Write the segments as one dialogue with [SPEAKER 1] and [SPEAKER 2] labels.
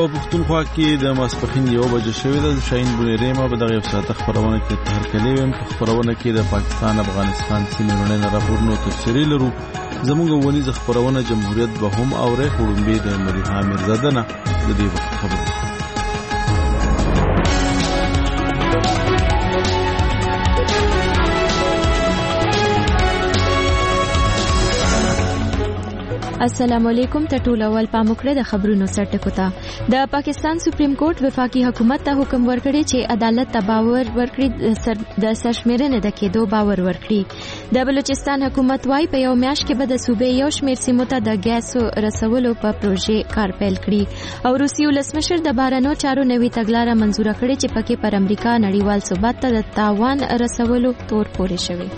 [SPEAKER 1] پښتونخوا کې د ماسپښین 1 بجې شوې ده. شاهین بونیری ما په دغه ساعت خبرونه کې تهرکلې ویم. په خبرونه کې د پاکستان افغانستان سیمې وړاندې راپورونه تفصیلي لرو. زموږ ونیز خبرونه جمهوریت به هم اورې خړومبې د مریحا میرزاده نه د دې وخت خبره.
[SPEAKER 2] السلام علیکم. ټول اول پاموکړه د خبرونو سرټکو ته. د پاکستان سپریم کورټ وفاقي حکومت ته حکم ورکړی چې عدالت ته باور ورکړي د سرشمیرنې د کېدو باور ورکړي. د بلوچستان حکومت وايي په یو میاشت کې به د صوبې یو شمېر سیمو ته د ګیس رسولو په پروژې کار پیل کړي. او روسي ولسمشر د بهرنیو چارو نوي تګلاره منزوره کړې چې پکې پر امریکا نړیوال ثبات ته د تاوان رسولو تور پورې شوی.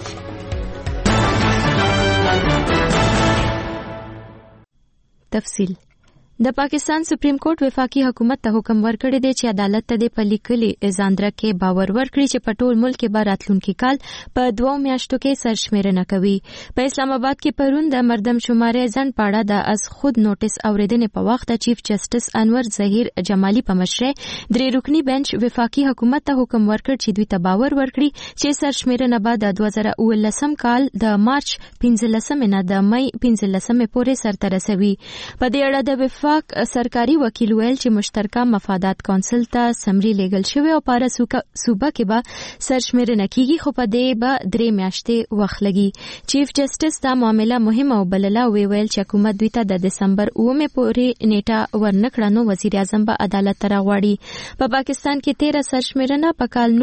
[SPEAKER 2] تفصیل. د پاکستان سپریم کورټ وفاقي حکومت ته حکم ورکړی دی چې عدالت ته د پلیکلي ازاندره کې باور ورکړي چې په ټول ملک کې به راتلونکي کال په 2 میاشتو کې سرشمیرنه کوي. په اسلام آباد کې پرون د مردم شمارې ځنډ پاړه د از خود نوټس اوریدنې په وخت د چیف جسټس انور ظهیر جمالي په مشرۍ 3 رکنی بنچ وفاقي حکومت ته حکم ورکړ چې دوی ته باور ورکړي چې سرشمیرنه به د 2019 کال د مارچ 15 نه د مئی 15 پورې سرته رسوي. په دې اړه د وفاق سرکاري وکیل ویل چې مشترکه مفادات کونسل ته سمري لیږل شوی او پاره صوبه کې به سرشمیرنه کیږي خو په دې به 3 میاشتې وخت لګي. چیف جسټس دا معامله مهمه وبلله او ویل چې حکومت دوی ته د دسمبر 9 پورې نیټه ورنکړه نو وزیر اعظم به عدالت ته راغواړي. په پاکستان کې 13 سرشمیرنه په کال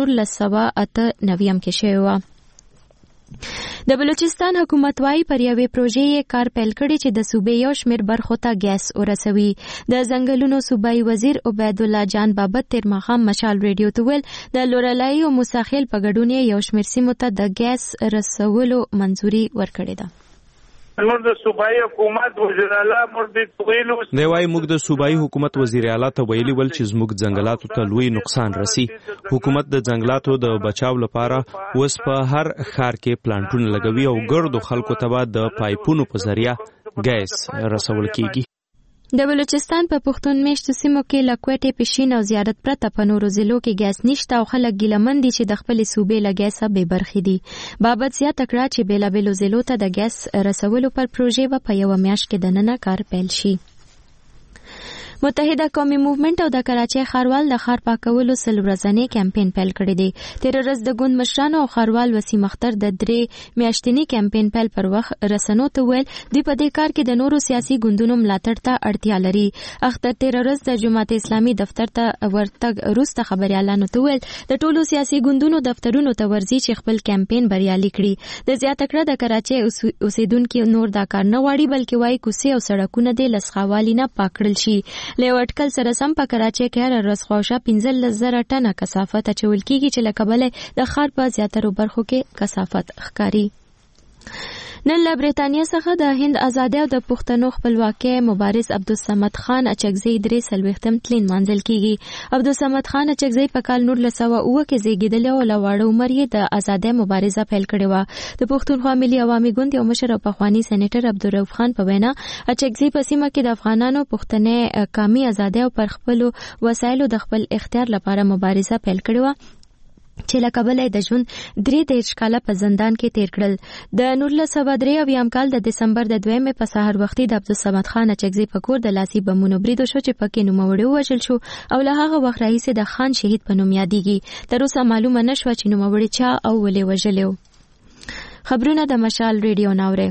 [SPEAKER 2] 1998 کې شوی و. د بلوچستان حکومت وايي پر یوې پروژې کار پیل کړي چې د صوبې یو شمېر برخو ته ګیس ورسوي. د ځنګلونو صوبایي وزیر عبید الله جان بابت تیر ماښام مشال ریډیو ته ویل د لورلای او موساخیل په ګډون یو شمېر سیمو ته د ګیس رسولو منځوري ورکړې ده.
[SPEAKER 3] موږ د صوبایي حکومت وزیر اعلی مرتضی ویلو
[SPEAKER 4] دی وايي موږ د صوبایي حکومت وزیر اعلی ته ویلي ول چې زموږ ځنګلاتو ته لوی نقصان رسی. حکومت د ځنګلاتو د بچاو لپاره اوس په هر ښار کې پلانټونه لګوي او ګردو خلکو ته د پایپونو په ذریعہ ګیس رسول کیږي.
[SPEAKER 2] د بلوچستان په پښتون میشتو سیمو کې لکوټې پښین او زیارت پرته په نورو ضلعو کې ګیس نشته او خلک ګیلمن دي چې د خپل صوبې له ګیسه بې برخې دي. بابت زیاته کړه چې بیلابیلو ضلعو ته د ګیس رسولو پر پروژې به په یوه میاشت کې دننه کار پیل شي. متحده قومي موومنت او د کراچۍ ښاروال د ښار پاکولو 100 ورځنی کمپاین پیل کړی دی. تیر ورځ د ګوند مشرانو او ښاروال وسیم اختر د 3 میاشتنی کمپاین پیل پر وخت رسنو ته ویل دوی په دې کار کې د نورو سیاسي ګوندونو ملاتړ ته اړتیا لري. اختر تیر ورځ د جماعت اسلامي دفتر ته ورتګ وروسته خبريالانو ته ویل د ټولو سیاسي ګوندونو دفترونو ته ورځي چې خپل کمپاین بریالي کړي. د زیاته کړه د کراچۍ اوسیدونکو نور دا کار نه غواړي بلکې وايي کوڅې او سړکونه د لسخوالي نه پاکړل شي. له اټکل سره سم په کراچۍ کې هر ورځ خواوشا 15,000 ټنه کثافت اچول کیږي چې له کبله د ښار په زیاترو برخو کې کثافت ښکاري. نن له برېټانیا څخه د هند ازادي او د پښتنو خپلواکۍ مبارز عبدالصمد خان اچکزی 43م تلین منځل کیږي. عبدالصمد خان اچکزی په کال 1909 کې زیږیدلی او له واړه عمر یې د ازادۍ مبارزه پیل کړې وه. د پښتونخوا ملي عوامي ګوند یو مشر او پخوانی سېنیټر عبدالرؤف خان په وینا اچکزی په سیمه کې د افغانانو پښتني قومي ازادۍ او پر خپلو وسایلو د خپل اختیار لپاره مبارزه پیل کړې وه چې له کبله د ژوند 3 کاله په زندان کې تیر کړل. د 1903 کال د دسمبر د 2 په سحر وختي د عبدالصمد خان اچکزی په کور د لاسي بمونو بریدو شو چې پکې نوموړی ووژل شو او له هغه وخت راهیسې د خان شهید په نوم یادېږي. تر اوسه معلومه نشوه چې نوموړی چا او ولې وژلی. خبرونه د مشال ریډیو ناوړي.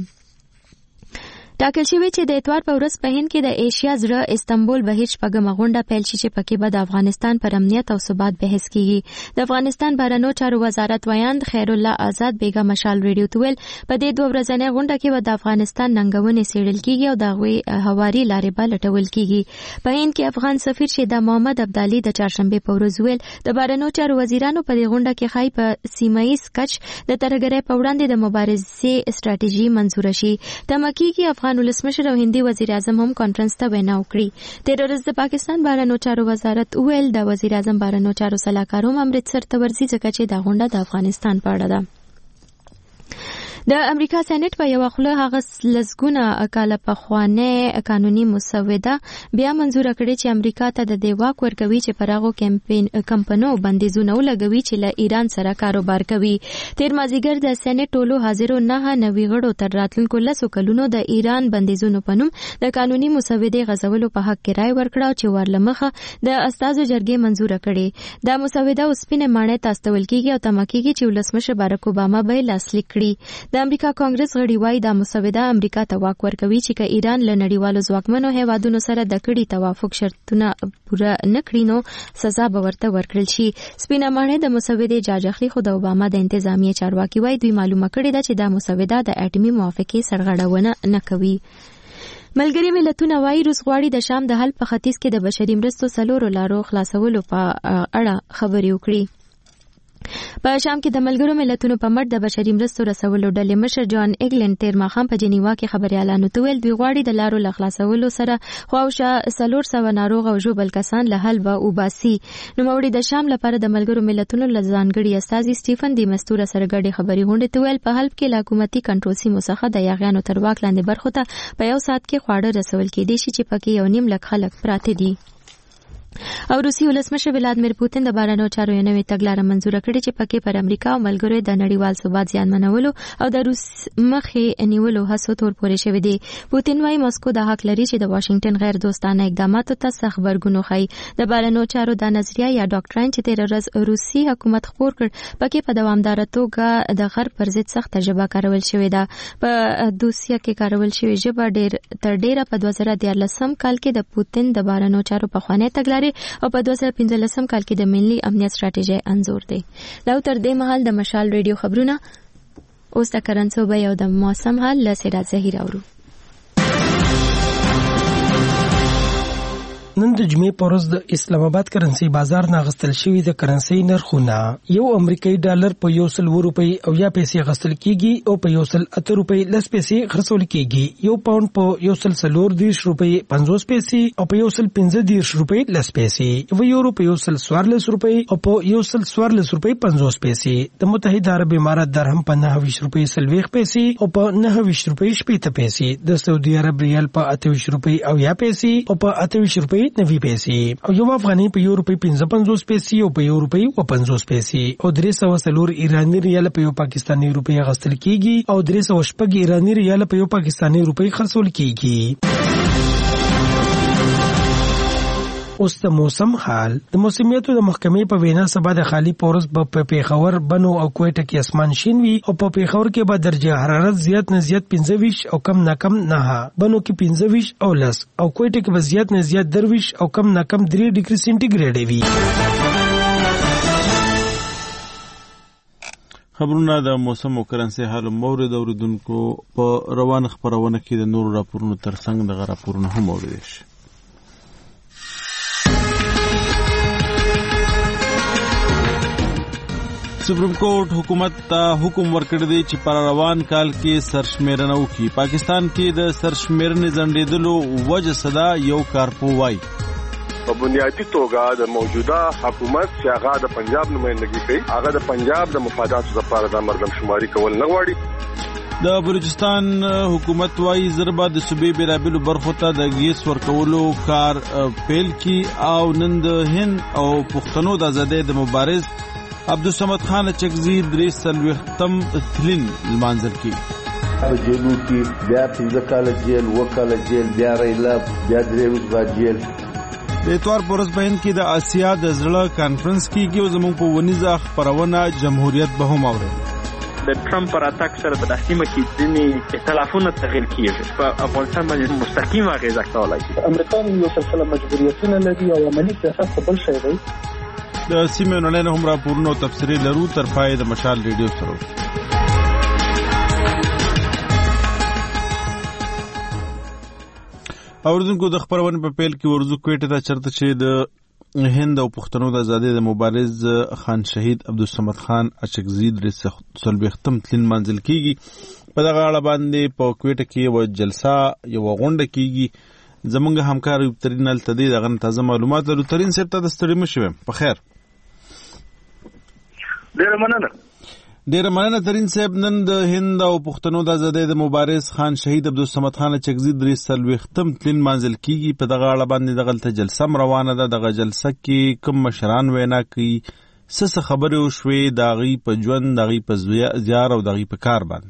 [SPEAKER 2] ټاکل شوی چې د اتوار په ورځ په هند کې د ایشیا زړه استنبول بهیر شپږمه غونډه پیل شي چې پکې به د افغانستان پر امنیت او ثبات بحث کیږي. د افغانستان بهرنیو چارو وزارت ویاند خیر الله آزاد بیگا مشال ریډیو ته ویل په دې 2 ورځنۍ غونډه کې به د افغانستان ننګونې څېړل کیږي او د هغوی هواري لارې به لټول کیږي. په هند کې افغان سفیر شیدا محمد ابدالي د چهارشنبې په ورځ ویل د بهرنیو چارو وزیرانو په دې غونډه کې ښایي په سیمه ییز کچ د ترهګرۍ په وړاندې د مبارزې ستراتیژي منظوره شي. تمه کیږي افغان ولسمشر او هندي وزیر اعظم هم کانفرنس ته وینا وکړي. تیر ورځ د پاکستان بهرنیو چارو وزارت ویل د وزیر اعظم بهرنیو چارو سلاکار هم امرتسر ته ورځي ځکه چې دا غونډه د افغانستان په اړه ده. د امریکا سېنات په یو خله هغه لسګونه کاله پخوانه قانوني مسوده بیا منزور کړې چې امریکا ته د دې واک ورکوي چې پراغو کمپنیو بندیزونه ولګوي چې له ایران سره کاروبار کوي. تیر مازیګر د سېنات ټولو حاضرو نه نوي غړو تر راتلونکو 10 کلونو د ایران بندیزونو په نوم د قانوني مسودې غځولو په حق کې رائے ورکړه چې ورلمخه د استازو جرګې منزور کړي. دا مسوده اوس سپینه ماڼۍ ته استول کیږي او تمه کیږي چې ولسمشر بارک اوباما به لاسلیک کړي. د امریکا کانګرس غړي وايي دا مسوده امریکا ته واک ورکوي چې که ایران له نړیوالو ځواکمنو هیوادونو سره د کړي توافق شرطونه پوره نه کړي نو سزا به ورته ورکړل شي. سپینه ماڼۍ د مسودې جاج اخلي خو د اوباما د انتظامیه چارواکي وايي دوی معلومه کړې ده چې دا مسوده د اټومي موافقې سرغړونه نه کوي. ملګری ملتونه وايي روس غواړي د شام د حل په ختیځ کې د بشري مرستو 4 لارو خلاصولو په اړه خبرې وکړي. په شام کې د ملګرو ملتونو په مټ د بشري مرستو رسولو ډلې مشر جان ایګلند تیر ماښام په جنیوا کې خبريالانو ته ویل دوی غواړي د لارو خلاصولو سره خواوشا 400 ناروغ او ژوبل کسان له حل به وباسي. نو موړي د شام لپاره د ملګرو ملتونو لزانګړي استاذ سټيفن دی مستور سره ګډي خبري غونډه ته ویل په حل کې حکومتي کنټرول سیمو څخه د یاغیانو تر واک لاندې برخو ته په یو سات کې خواړه رسول کېدي چې پکې 1.5 لک خلک پراته دي. او روسي ولسمشر ولادیمیر پوتین د بهرنیو چارو یو نوې تګلارې منزور کړې چې پکې پر امریکا او ملګرو د نړیوال ثبات زیانمنولو او د روس مخې نیولو هڅو تور پورې شوې دي. پوتین وايي مسکو د حق لري چې د واشنگټن غیر دوستانه اقداماتو ته سخت غبرګون وښيي. د بهرنیو چارو د نظریه یا ډاکټرین چې تیر ورځ روسي حکومت خپور کړ پکې په دوامدار توګه د غرب پر ضد سخت ژبه کارول شوې ده. په دوسیه کې کارول شوې ژبه ډېره په 2013 کال کې د پوتین د بهرنیو چارو په خوانه تګلارې او په 2015 کال کې د ملي امنیت ستراتیژي انزور دی. دا تر دې مهال د مشال ریډیو خبرونه اوس د کرنسو به یو د موسم حال لسیرات زهیر اورو.
[SPEAKER 5] نن د جمعې په ورځ د اسلام آباد کرنسي بازار نه غستل شوی د کرنسي نرخونه یو امریکایي ډالر په 100 روپۍ او یا پیسې غستل کیږي او په 108 روپۍ لس پیسې خرڅول کیږي. یو پاوند په 140 روپۍ 50 پیسې او په 115 روپۍ لس پیسې. یو یورو په 114 روپۍ او په 114 روپۍ 50 پیسې. د متحده عرب امارات درهم په 29 روپۍ 40 پیسې او په 29 روپۍ 70 پیسې. د سعودي عرب ریال په 28 روپۍ او یا پیسې او په 28 روپۍ 90 پیسې. او یو افغاني په یو روپۍ 55 پیسې او په یو روپۍ 50 پیسې. او 304 ایرانی ریال په یو پاکستاني روپۍ غستل کیږي او 306 ایرانی ریال په یو پاکستاني روپۍ خرڅول کیږي. اوس د موسم حال. د موسمیاتو د محکمې په وینا سبا د خالی پورس په پیښور بنو او کوټه کې اسمان شین وي او په پیښور کې به درجه حرارت زیات نه زیات 15 او کم نه کم 9 بنو کې 15 او 10 او کوټه کې به زیات نه زیات 10 او کم نه کم 3 ډیګري سنټیګریډ وي.
[SPEAKER 1] خبرونه د موسم او کرنسي حال مورید اوریدونکو په روان خبرونه کې د نور راپورونو ترڅنګ د راپورونو هم اوریدل شي. سپریم کورټ حکومت ته حکم ورکړی دی چې پر روان کال کې سرشمیرنه وکړي. پاکستان کې د سرشمیرنې ځنډېدلو وجه صدا یو کارپو وایي.
[SPEAKER 6] په بنیادی توګه د موجوده حکومت چې هغه د پنجاب نمائندګي کوي هغه د پنجاب د مفاداتو لپاره د مردم شماري کول نه غواړي.
[SPEAKER 1] د بلوچستان حکومت وايي ضربه د صوبې بیلابیلو برخو ته د ګیس ورکولو کار پیل کی او نن د هند او پښتنو د آزادۍ د مبارز عبدالصمد خان چکزی 3 تلین المانزل کی
[SPEAKER 7] په جیلو کې بیا 15 کال جیل وکاله جیل بیا ریلا بیا دریوز با جیل.
[SPEAKER 1] د اتوار پورس بهن کې د آسیا د زړه کانفرنس کېږي او زموږ په ونیزه خبرونه جمهوریت به هم اوري.
[SPEAKER 8] د ټرمپ پر اتاک سره په داسیمه کې ځینې اختلافونه تغیر کیږي. په افغانستان باندې مستقیم اغیزه کولای شي. امریکا یو سلسله مجبوریتونه لري او عملی سیاست په بل شی دی.
[SPEAKER 1] د سیمې نړۍ هم راپورونه او تفسیري لرو تر پای د مشال ریډیو سره. اوردونکو د خبرونه په پیل کې ورزو کوټه ته چرته چې د هند او پښتنو د آزادۍ د مبارز خان شهید عبدالصمد خان اچکزی 3 تلین منزل کیږي. په دغه اړه باندې په کوټه کې یو جلسه یو غونډه کیږي. زمونږ همکار ترین التدی دغه تازه معلومات لرو. ترین صاحب ته د ستړي مشوم په خیر.
[SPEAKER 3] ډیر مننه.
[SPEAKER 1] ډیره مننه ترين صاحب. نن د هند او پښتنو د آزادۍ د مبارز خان شهید عبدالصمد خان چکزي 340م تلین منزل کیږي. په دغه اړه باندې دغه جلسه روانه ده. دغه جلسه کې کوم مشران وینا کوي، څه خبرې وشوې داغي په ژوند، داغي په زیار او داغي په کار باندې؟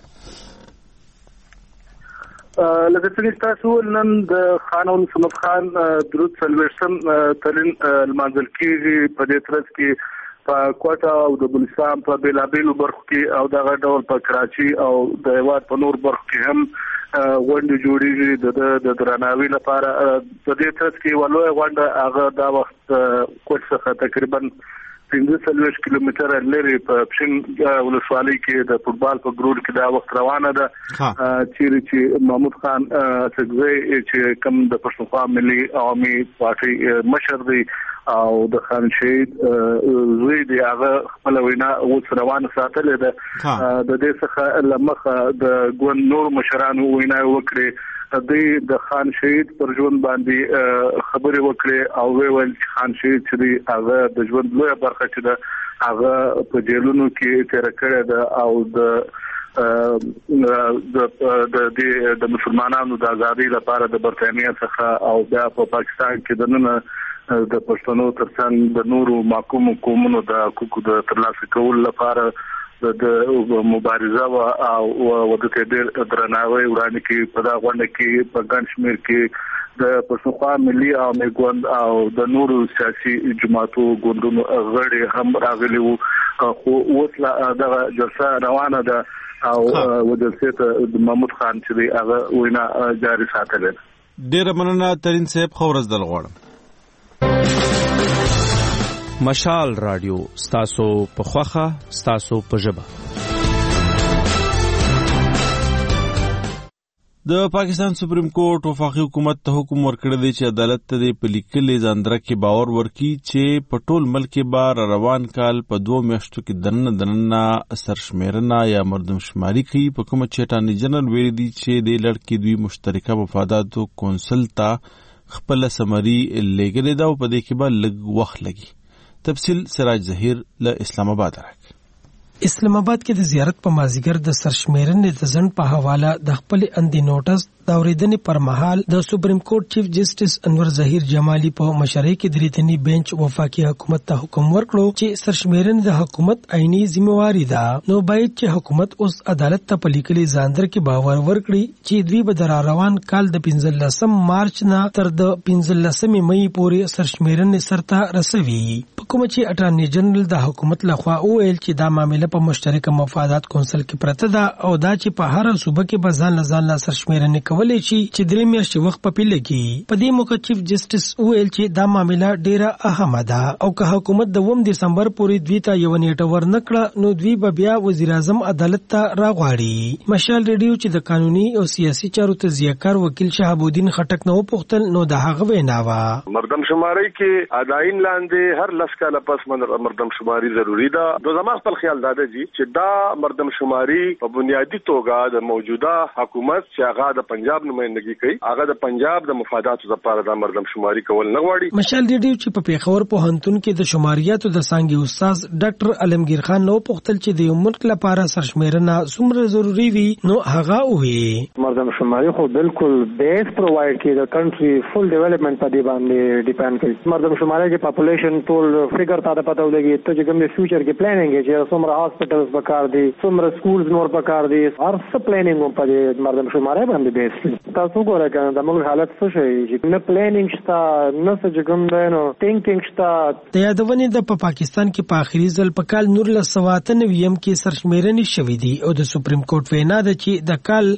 [SPEAKER 3] لکه څنګه تاسو نن د خان عبدالصمد خان 340م تلین منزل کیږي. په دې ترڅ کې په کوټا او د بلوچستان په بیلابیلو برخو کې او دغه ډول په کراچي او د هیواد په نور برخو کې هم غونډې جوړېږي د درناوي لپاره. په دې ترڅ کې ولوي غونډه هغه دا وخت کوټ څخه تقریبا 15 کیلومتره لري په پښین ولسوالۍ کې د فوټبال په ګروډ کې دا وخت روانه ده. چې محمود خان چکزي چې کوم د پښتونخوا ملي عوامي پارټي مشر دی او د خان شهید زوی دی، هغه خپل وینا اوس روانه ساتلې ده. د دې څخه لمخه د ګوند نور مشرانو وینا وکړي، د خان شهید پر ژوند باندې خبرې وکړي او ویل چې خان شهید چې هغه د ژوند لویه برخه چې ده هغه په جیلونو کې تیر کړی ده او د مسلمانانو د ازادۍ لپاره د برتانیا څخه او بیا په پاکستان کې دننه د پښتنو ترڅنګ د نورو محکوم قومونو د حقوقو د ترلاسه کولو لپاره د مبارزه او د تدبیر درناوی وړاندې کې په دا غونډه کې په ګڼ شمېر کې د پښتونخوا ملي عوامي ګوند او د نورو سیاسي جماعتو ګوندونو غړي هم راغلي وو. خو اوس دغه جلسه روانه ده او وجلسه ته د محمود خان چې هغه وینا جاري ساتل.
[SPEAKER 1] ډیره مننه ترين صاحب، خو ورځ دل غواړم.
[SPEAKER 4] مشال رادیو ستاسو په خوخه، ستاسو په ژبه.
[SPEAKER 1] د پاکستان سپریم کورټ وفاقي حکومت ته حکم ورکړی دی چې عدالت ته د پلیکلې ځاندره کې باور ورکړي چې په ټول ملک کې روان کال په 2 میاشتو کې دننه سرشمیرنه یا مردمشماري کوي. په کومه چې اټارنی جنرال ویلي دی چې د لړ کې دوی مشترکه مفاداتو کونسل ته خپل سمري لګلې ده او په دې کې به لږ وخت لګي. تفصیل سراج ظهیر له اسلام آباد راکړي.
[SPEAKER 5] اسلام آباد کې د زیارت په مازیګر د سرشمیرنې د ځنډ په حواله د خپل اندي نوټس د اورېدنې پر مهال د سپریم کورټ چیف جسټس انور ظهیر جمالي په مشرۍ کې دریتنی بنچ وفاقي حکومت ته حکم ورکړو چې سرشمیرنې د حکومت عیني ذمہواری ده. نو باید چې حکومت اوس عدالت ته پلیکلې ځاندر کې باور ورکړي چې دوی به در روان کال د 15 مارچ نه تر د 15 مې پورې سرشمیرنې سرته رسوي. کوم چې اټارنی جنرال د حکومت لخوا ویل چې دا معاملې په مشترکه مفادات کونسل کې پرته ده او دا چې په هر صوبه کې به ځان سرشمیرنې کولای شي چې 3 میاشتې وخت په پیل کې. په دې موقع چیف جسټس ویل چې دا معاملې ډیره اهمه ده او که حکومت د 2 دسمبر پورې دوی ته یو نیټه ورنکړه نو دوی به بیا وزیر اعظم عدالت ته راغواړي. مشال ریډیو چې د قانوني او سیاسي چارو تجزیه‌کار وکیل شهاب الدین خټک نو پوښتل نو د هغه وینا وا
[SPEAKER 6] مردم شماري کې اداین لاندې هر لس کاله پس مردم شماري ضروری ده. د زما خپل خیال دا دی چې دا مردم شماري په بنیادی توګه د موجوده حکومت چې هغه د پنجاب نمائندګي کوي هغه د پنجاب د مفاداتو لپاره د مردم شماري کول نه غواړي.
[SPEAKER 5] مشال ریډیو چې په پیښور پوهنتون کې د شماریاتو د څانګې استاد ډاکټر علمگیر خان نو پوښتل چې د ملک لپاره سرشمیرنه څومره ضروری وي نو هغه وی
[SPEAKER 9] مردم شماري خو بالکل بیس پرووایډ کوي د کنټری فل ډیولپمنٹ په دی باندې ډیپند کوي. مردم شماري کې پاپولیشن ټول فګر ته پته ولګي ته چې کوم د فیوچر کې پلانینګ چې څومره هاسپټلز پکار دي څومره سکولز نور پکار دي هر څه پلانینګ په دې مردم شماري باندې بیس. تاسو ګورئ کنه د موږ حالت څه شي چې نه پلانینګ شته نه څه کوم دینو ثینکینګ شته. د یادونې د پاکستان کې په اخري ځل په کال 1998 کې سرشمیرنې شوې دي او د سپریم کورټ وینا ده چې د کال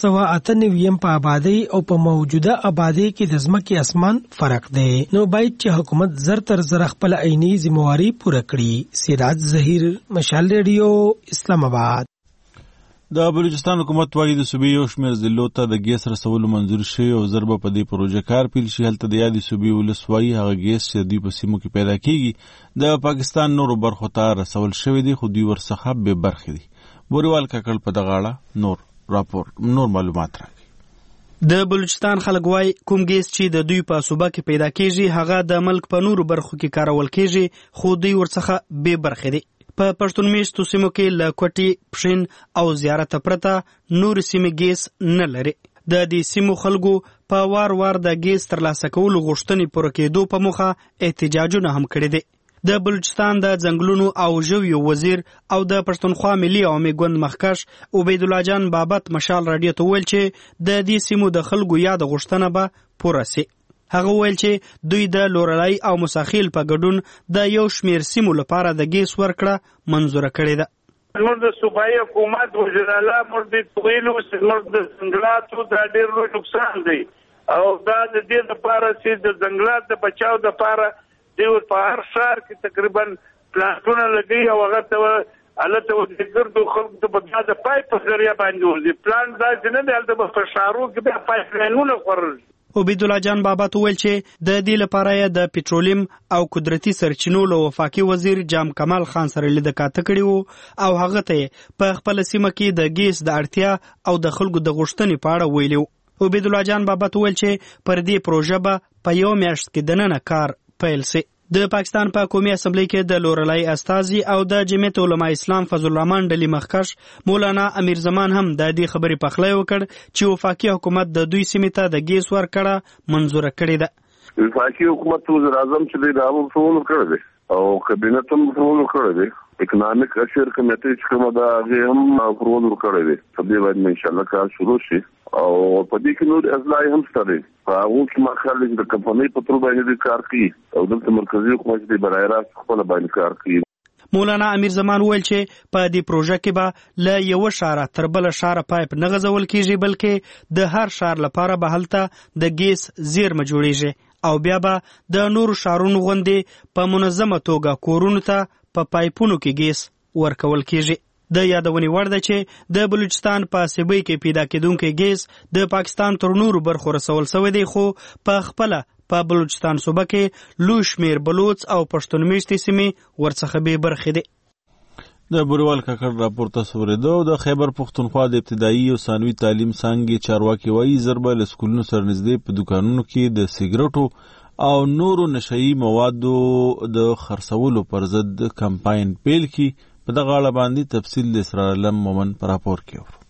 [SPEAKER 9] 1998 په آبادی او په موجوده آبادی کې د ځمکې اسمان فرق دی. نو باید چې حکومت زر تر زر خپل عیني ذمہواری پوره کړي. سراج ظهیر مشال ریډیو اسلام آباد.
[SPEAKER 1] د بلوچستان حکومت وايي د صوبې یو شمېر ضلعو ته د ګیس رسولو منظور شوی او ضربه په دې پروژه کار پیل شي. هلته د یادې صوبې ولس وايي هغه ګیس چې دوی په سیمو کې پیدا کیږي د پاکستان نورو برخو ته رسول شوی دی خو دوی ورڅخه بې برخې دي. بوریوال کاکړ په دغه اړه نور معلومات راکړي.
[SPEAKER 10] د بلوچستان خلک وايي کوم ګیس چې د دوی په صوبه کې پیدا کیږي هغه د ملک په نورو برخو کې کارول کیږي خو دوی ورڅخه بې برخې دي. په پښتون میشتو سیمو کې له کوټي، پښین او زیارت پرته نور سیمې ګیس نه لري. د دې سیمو خلکو په وار د ګیس ترلاسه کولو غوښتنې پوره کېدو په موخه احتجاجونه هم کړي دي. د بلوچستان د ځنګلونو او ژویو وزیر او د پښتونخوا ملي عوامي ګوند مخکښ عبید الله جان بابت مشال رادیو ته ویل چې د دې سیمو د خلکو یاد غوښتنه به پوره سي. هغه ویل چې دوی د لورلای او مساخیل په ګډون د یو شمیر سیمو لپاره د ګیس ورکړه منظوره کړې ده.
[SPEAKER 11] موږ د صوبایي حکومت وزیراله موږ د ویلو موږ د ځنګلاتو د ډېر لوی نقصان دی او دا د دې لپاره چې د ځنګلات د بچاو لپاره دوی په هر ښار کې تقریبا پلانټونه لګوي او هغه ته هلته د ګردو خلکو ته به د پایپ په ذریعه باندې ورځي. پلانټ داسې نه دی، هلته به په ښارو کې بیا پایپ لاینونه خوړل.
[SPEAKER 10] عبید الله جان بابت ویل چې د دې لپاره یې د پټرولیم او قدرتي سرچینو له وفاقي وزیر جام کمال خان سره لید کاته کړی وو او هغه ته په خپل سیمه کې د ګیس د اړتیا او د خلکو د غوښتنې په اړه ویلو. عبید الله جان بابت ویل چې پر دې پروژه به په یو میاشت کې دننه کار پیل سي. د پاکستان په قومي اسمبلی کې د لورلای استازي او د جمعیت علماء اسلام فضل الرحمن ډلې مخکښ مولانا امیر زمان هم د دې خبرې پخلی وکړ چې وفاقي حکومت د دوی سیمې ته د ګیس ورکړه منظوره کړې ده.
[SPEAKER 6] وفاقي حکومت وزیر اعظم چې دی دا ټول کړی دی او کابینه هم ټول کړی دی. اکنامک اشر کمیټې چې کومه ده هغه هم ټول کړی دی. په دې باندې ان شاء الله کار شروع شي او په دې کې نور اصلاح هم ستاره هغه چې مخالف د کمپنۍ په تر باندې کار کوي او د مرکزی حکومت د برای راست خپل باندې کار کوي.
[SPEAKER 10] مولانا امیر زمان ویل چې په دې پروژه کې به له یو شاره تر بل شاره پایپ نه غځول کیږي بلکې د هر شار لپاره به هلته د ګیس زیرمه جوړیږي او بیا به د نور شارونو غوندې په منظمه توګه کورونو ته په پایپونو کې ګیس ورکول کیږي. د یادونې وړ ده چې د بلوچستان په سیبۍ کې پیدا کېدونکی ګیس د پاکستان تر نورو برخو رسول شوی دی خو په خپله په بلوچستان صوبه کې لوی شمېر بلوچ او پښتون میشتې سیمې ورڅخه بې برخې دي.
[SPEAKER 1] د بوریوال کاکړ راپور تاسو ورېدو. د خیبر پښتونخوا د ابتدایي او ثانوي تعلیم څانګې چارواکي وایي ضربه له سکولونو سره نږدې په دوکانونو کې د سیګرټو او نورو نشهیي موادو د خرڅولو پر ضد کمپاین پیل کړي. په دغه اړه باندې تفصیل د اسرار علم مومن پر راپور کې ورو.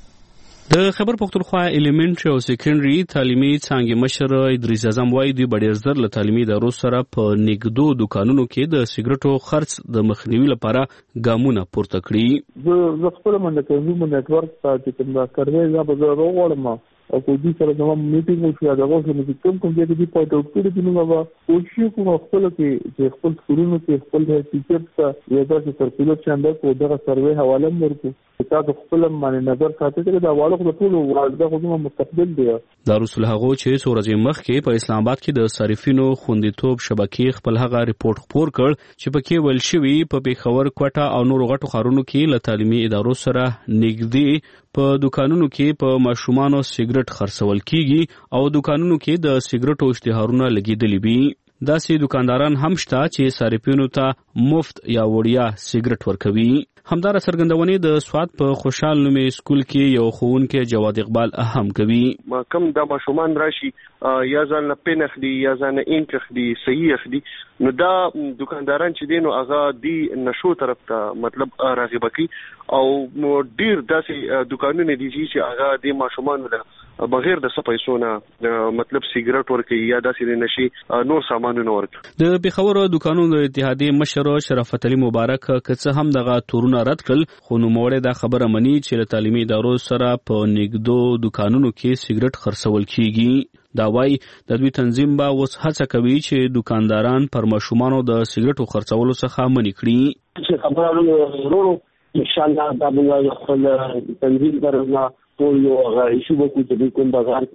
[SPEAKER 12] د خیبر پښتونخوا الیمنټری او سیکنډري تعلیمي څانګې مشر ادریس اعظم وایي دوی ډېر زر له تعلیمي ادارو سره په نږدو دوکانونو کې د سیګرټو خرڅ د مخنیوي لپاره ګامونه پورته کړي.
[SPEAKER 13] زه خپل منډکوم نیټورک ته چې کوم دا کړی یا به زه وغواړم او په دې سره زموږ میټینګ وشو دا غوښتل چې کوم ځای کې پوینټ اوټ کړی دی نو هغه کوشش کوم خپل کې چې خپل سکولونو کې خپل ټیچر ته یو ځای سرکولر چاندې کو دغه سروې حواله ورکو چې تاسو خپل باندې نظر ساتئ چې دا واړو د ټول ورځ د مستقبل دی.
[SPEAKER 12] دا رسول هغه چې څورځې مخکې په اسلام آباد کې د صارفینو خوندیتوب شبکې خپل هغه ریپورت خپور کړ چې پکې ویل شوی په پیښور کوټه او نورو غټو ښارونو کې له تعلیمي ادارو سره نږدې په دکانونو کې په ماشومانو سیګرټ خرڅول کیږي او دکانونو کې د سیګرټو اشتهارونه لګیدلي وي. داسې دکانداران هم شته چې صارفینو ته مفت یا وړیا سیګرټ ورکوي. همدار څرګندونې د سواد په خوشحال نومې سکول کې یو ښوونکی جواد اقبال هم کوي.
[SPEAKER 6] کم دا ماشومان راشي یا ځان پن اخلي یا ځان انک اخلي صحیح اخلي نو دا دکانداران چې دي نو هغه دی نشو طرف ته مطلب راغب کوي او ډیر داسې دکانونه دي چې هغه د ماشومان بغیر د پیسو نه مطلب سیګرټ ورکوي یا داسې نشي نور سامانونه ورکوي.
[SPEAKER 12] د پیښور دکانونو اتحادیې مشر شرافت علي مبارک کڅ هم دغه تورونه رد کړل خو نوموړی دا خبره مني چې له تعلیمي ادارو سره په نږدو دکانونو کې سیګرټ خرڅول کیږي. دا وایي د دوی تنظیم به اوس هڅه کوي چې دکانداران پر ماشومانو د سیګرټو خرڅولو څخه منع کړي.
[SPEAKER 14] چې خبره ورو ان شاء الله دا موږ خپل تنظیم درنه ټول یو ایشو وکړو چې کوم بازار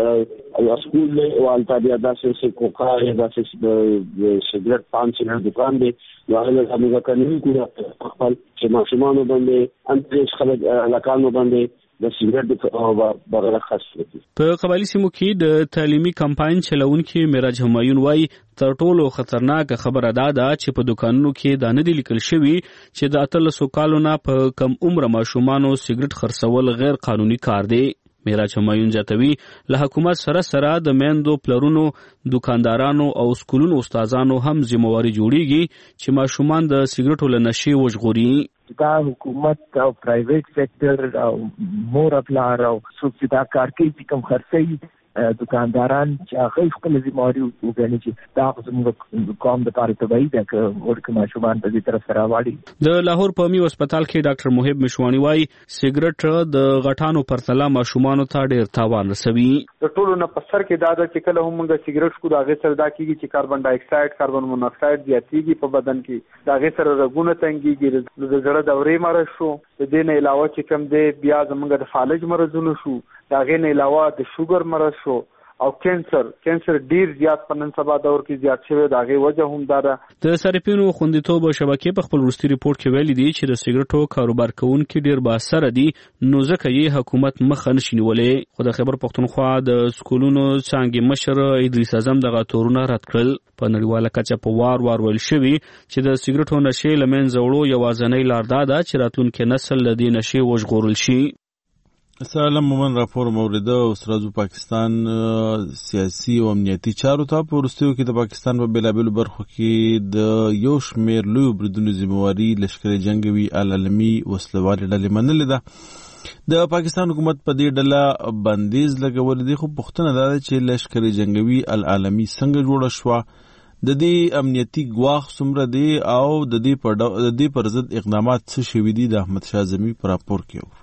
[SPEAKER 14] سره سکول او الټابیا داسې کوکا یا داسې سیګرټ پان چې دکان دی نو هغه زموږ قانوني کوي خپل چې ماشومانو باندې انتریش خلک لکانو باندې د سیګرټ او بغیر خاص وکړي.
[SPEAKER 12] په قبایلی سیمو کې د تعلیمي کمپاین چلونکي میراج همایون وایي تر ټولو خطرناک خبره دا ده چې په دکانونو کې دا نه دي لیکل شوي چې د 13 کالو نه په کم عمر ماشومانو سیګرټ خرڅول غیر قانوني کار دی. میراج همایون زیاتوي له حکومت سره د میندو پلرونو دکاندارانو او سکولونو استادانو هم ذمہواری جوړیږي چې ماشومان د سیګریټو له نشي وژغوري.
[SPEAKER 15] دا حکومت او پرایویټ سېکټر او مور خپل او څوک دا کار کوي چې کوم خرڅي دکانداران چې هغه خپل ذمہواری وګڼي چې دا زموږ قوم د لپاره طبيعي ده چې ورکه ماشومان په دې طرف سره واړي.
[SPEAKER 12] د لاهور په میو هسپتال کې ډاکټر محب مشوانی وايي سیګریټ د غټانو پرتله ماشومان ته ډیر تاوان رسوي.
[SPEAKER 16] د ټولو نه په سر کې دا د چې کله هم موږ سیګریټ کو دا غي سره دا کیږي چې کاربن ډای اکساید کاربن مونوکساید زیاتېږي په بدن کې دا غي سره رګونه تنګيږي د زړه دورې مرز شو د دې نه علاوه چې کوم دی بیا زموږ د فالج مرزونه شو دا غي نه علاوه د شوګر مرز شو او کینسر ډیر زیات په نن سبا دور کې زیات شوی دا غي وجه هم دا
[SPEAKER 12] د صارفینو خوندیتوب شبکې په خپل وروستي ریپورت کې ویلي دي چې د سیګریټو کاروبار کوونکي ډیر باثر دي نو ځکه یې حکومت مخ نه شي نیولې. خو د خیبر پښتونخوا د سکولونو څنګه مشر ادریس اعظم دغه تورونه رد کړل. په نړیواله کچه په وار ویل شوی چې د سیګریټو نشي لمنځه وړو یوازینۍ لار ده چې راتلونکي نسل له دې نشي وژغورل شي.
[SPEAKER 1] سلام مومن راپور مورده استرازو پاکستان سیاسي او امنیتي چارو ته په ورستیو کې د پاکستان په بیلابلو برخو کې د یو شمیر لوی بریدونو ذمہواری لشکر جنگوي العالمي وسلوال ډلې منلې ده. د پاکستان حکومت په دې ډله بندیز لګول دي خو پښتنه ده چې لشکر جنگوي العالمي څنګه جوړ شو د دې امنیتي ګواخ څومره دی او د دې پر ضد اقدامات څه شوي دي د احمد شاه زمي په راپور کې.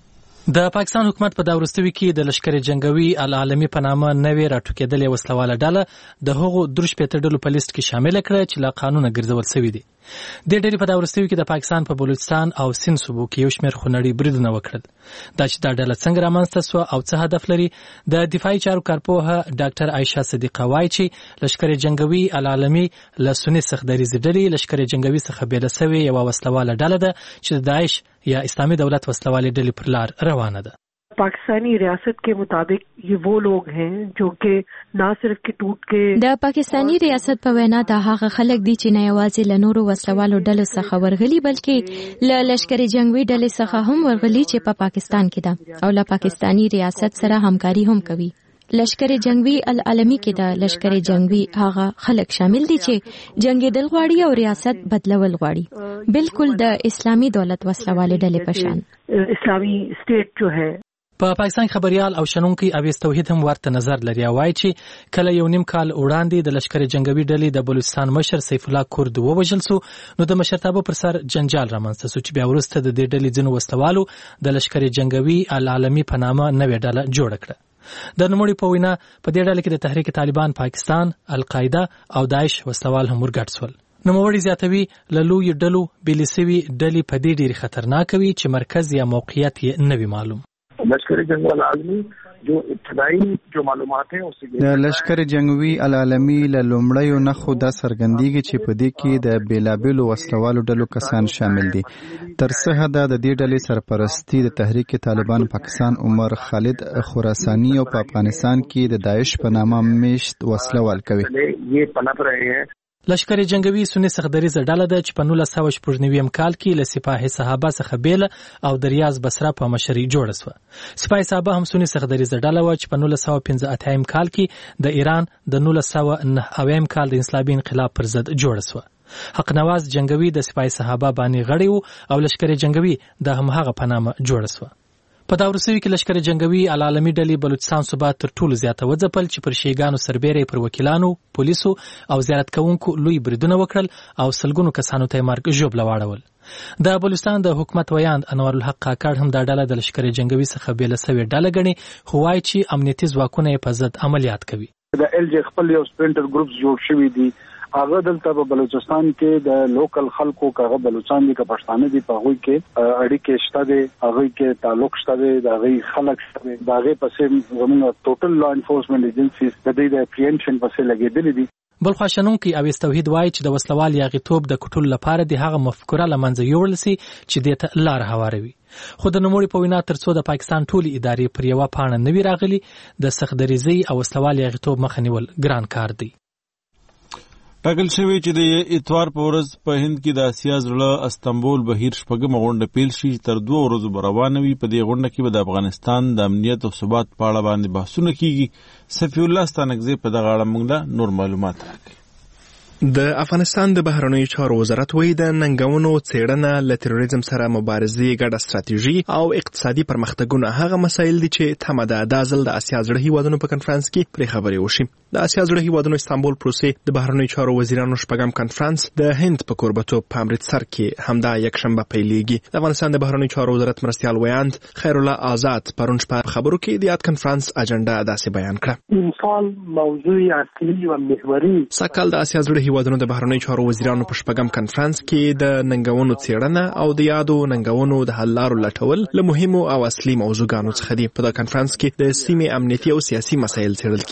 [SPEAKER 17] د پاکستان حکومت په دا وروستیو کې د لشکر جنگوي العالمي په نامه نوې راټوکېدلې وسلواله ډله د هغو 3 ډلو په لیست کې شامل کړه چې لا قانون ګرځول شوی دي. د ډېری په دا وروستیو کې د پاکستان په بلوچستان او سند صوبو کې یو شمېر خونړي بریدونه وکړل. دا چې دا ډله څنګه رامنځته شوه او څه هدف لري د دفاعي چارو کارپوهه ډاکټر عایشه صدیقه وایي چې لشکر جنگوي العالمي له سني سخدریزې ډلې لشکر جنگوي څخه بیله سوې یوه وسلواله ډله ده چې د داعش یا اسلامی دولت وسلوالې ډلې پر لار روانه ده.
[SPEAKER 18] पाकिस्तानी रियासत के मुताबिक ये वो लोग हैं जो कि ना सिर्फ के टूट के
[SPEAKER 2] د پاکستانی ریاست په وینا د هغه خلک دي چې نه یوازې له نورو وسلوالو ډلو څخه ورغلي بلکې له لشکر جنگوي ډلې څخه هم ورغلي چې په پاکستان کې ده او له پاکستانی ریاست سره همکاري هم کوي. لشکر جنگوي العالمي کې د لشکر جنگوي هغه خلک شامل دي چې جنگیدل غواړي او ریاست بدلول غواړي بالکل د اسلامی دولت وسلوالې ډلې په شان
[SPEAKER 18] اسلامی سټیټ جو ہے.
[SPEAKER 17] په پاکستان خبريال او شنونکي اویس توحید هم ورته نظر لري او وايي چې کله یو نیم کال وړاندې د لشکر جنگوي ډلې د بلوچستان مشر سیف الله کورد ووژل سو نو د مشرتابه پر سر جنجال رامنځته سو چې بیا وروسته د دې ډلې ځینو وسلوالو د لشکر جنگوي العالمي په نامه نوې ډله جوړ کړه. د نوموړي په وینا په دې ډله کې د تحریک طالبان پاکستان القاعده او داعش وسلوال هم ورګډ سول. نوموړي زیاتوي له لوی ډلو بیلسوي ډلې په دې ډېر خطرناک وي چې مرکز یا موقعیت یې نه وي معلوم.
[SPEAKER 19] لشکر جنگوی العالمي جو ابتدائی جو معلومات ہیں اس
[SPEAKER 20] د لشکر جنگوي العالمي له لومړیو نه خو دا څرګندېږي چې په دې کې د بیلابلو وسلوالو ډلو کسان شامل دي. تر څه حده د دې ډلې سرپرستی د تحریک طالبان پاکستان عمر خالد خراسانی او په افغانستان کې د داعش په نامه میشت وسلوال کوي.
[SPEAKER 19] یہ پنپ رہے ہیں.
[SPEAKER 17] لشکر جنگوي سنی سخدریزه ډله ده چې په 1999 کال کې له سپاه صحابه څخه بیل او د ریاض بصره په مشرۍ جوړه شوه. سپاه صحابه هم سنی سخدریزه ډله و چې په 1985 کال کې د ایران د 1990 کال د انقلابي انقلاب پر ضد جوړه شوه. حق نواز جنگوي د سپاه صحابه باندې غړی او لشکر جنگوي د همغه په نامه جوړه شوه. په دا وروستیو کې لشکر جنگوي العالمي ډلې بلوچستان صوبه تر ټولو زیاته وځپل چې پر شیګانو سربېره پر وکیلانو پولیسو او زیارت کوونکو لوی بریدونه وکړل او سلګونو کسانو ته مرګ ژوبله واړول. د بلوچستان د حکومت ویاند انور الحق کاکړ هم دا ډله د لشکر جنگوي څخه بیله سوې ډله ګڼي خو وایي چې امنیتي ځواکونه یې په ضد عملیات کوي.
[SPEAKER 21] د ال جی خپل یو سپرینټر ګروپس جوړ شوي دي هغه دلته په بلوچستان کې د لوکل خلکو کاغه بلوچستان دي که پښتانه دي په هغوی کې اړیکې شته دي هغوی کې تعلق شته دي د هغوی خلک شته دي د هغې پسې زموږ ټوټل لا انفورسمنټ ایجنسیز د دوی د اپریهنشن پسې لګېدلې دي.
[SPEAKER 17] بل خوا شنونکي اویس توحید وایي چې د وسلوال یاغیتوب د کټولو لپاره د هغه مفکوره له منځه یوړل سي چې دې ته لار هواروي. خو د نوموړي په وینا تر څو د پاکستان ټولې ادارې پر یوه پاڼه نه وي راغلي د سخدریزۍ او وسلوال یاغیتوب مخه نیول ګران کار دی.
[SPEAKER 1] ټاکل شوی چې د اتوار په ورځ په هند کې د اسیا زړه استنبول بهیر شپږم غونډه پیل شي تر 2 ورځو به روانه وي. په دې غونډه کې به د افغانستان د امنیت او ثبات په اړه باندې بحثونه کیږي. صفی الله ستانکزی په دغه اړه موږ له نور معلومات راکړي.
[SPEAKER 7] د افغانستان د بهرنیو چارو وزارت وایي د ننګونو څېړنه له تروریزم سره مبارزې ګډه ستراتیژي او اقتصادي پرمختګونه هغه مسایل دي چې تمه ده دا ځل د اسیا زړه هیوادونو په کنفرانس کې پرې خبرې وشي. د اسیا زړه هیوادونو استانبول پروسې د بهرنیو چارو وزیرانو شپږم کنفرانس د هند په کوربتوب په امرتسر کې همدا یکشنبه پیلېږي. د افغانستان د بهرنیو چارو وزارت مرستیال ویاند خیر الله آزاد پرون شپه خبرو کې د یاد کنفرانس اجنډا داسې بیان کړه.
[SPEAKER 22] این سال موضوع اصلی و محوري
[SPEAKER 7] سکهال د اسیا زړه هیوادونو د بهرنیو چارو وزیرانو په شپږم کنفرانس کې د ننګونو څېړنه او د یادو ننګونو د حل لارو لټول له مهمو او اصلي موضوعګانو څخه دي. په دغه کنفرانس کې د سیمې امنیتي او سیاسي مسایل څېړل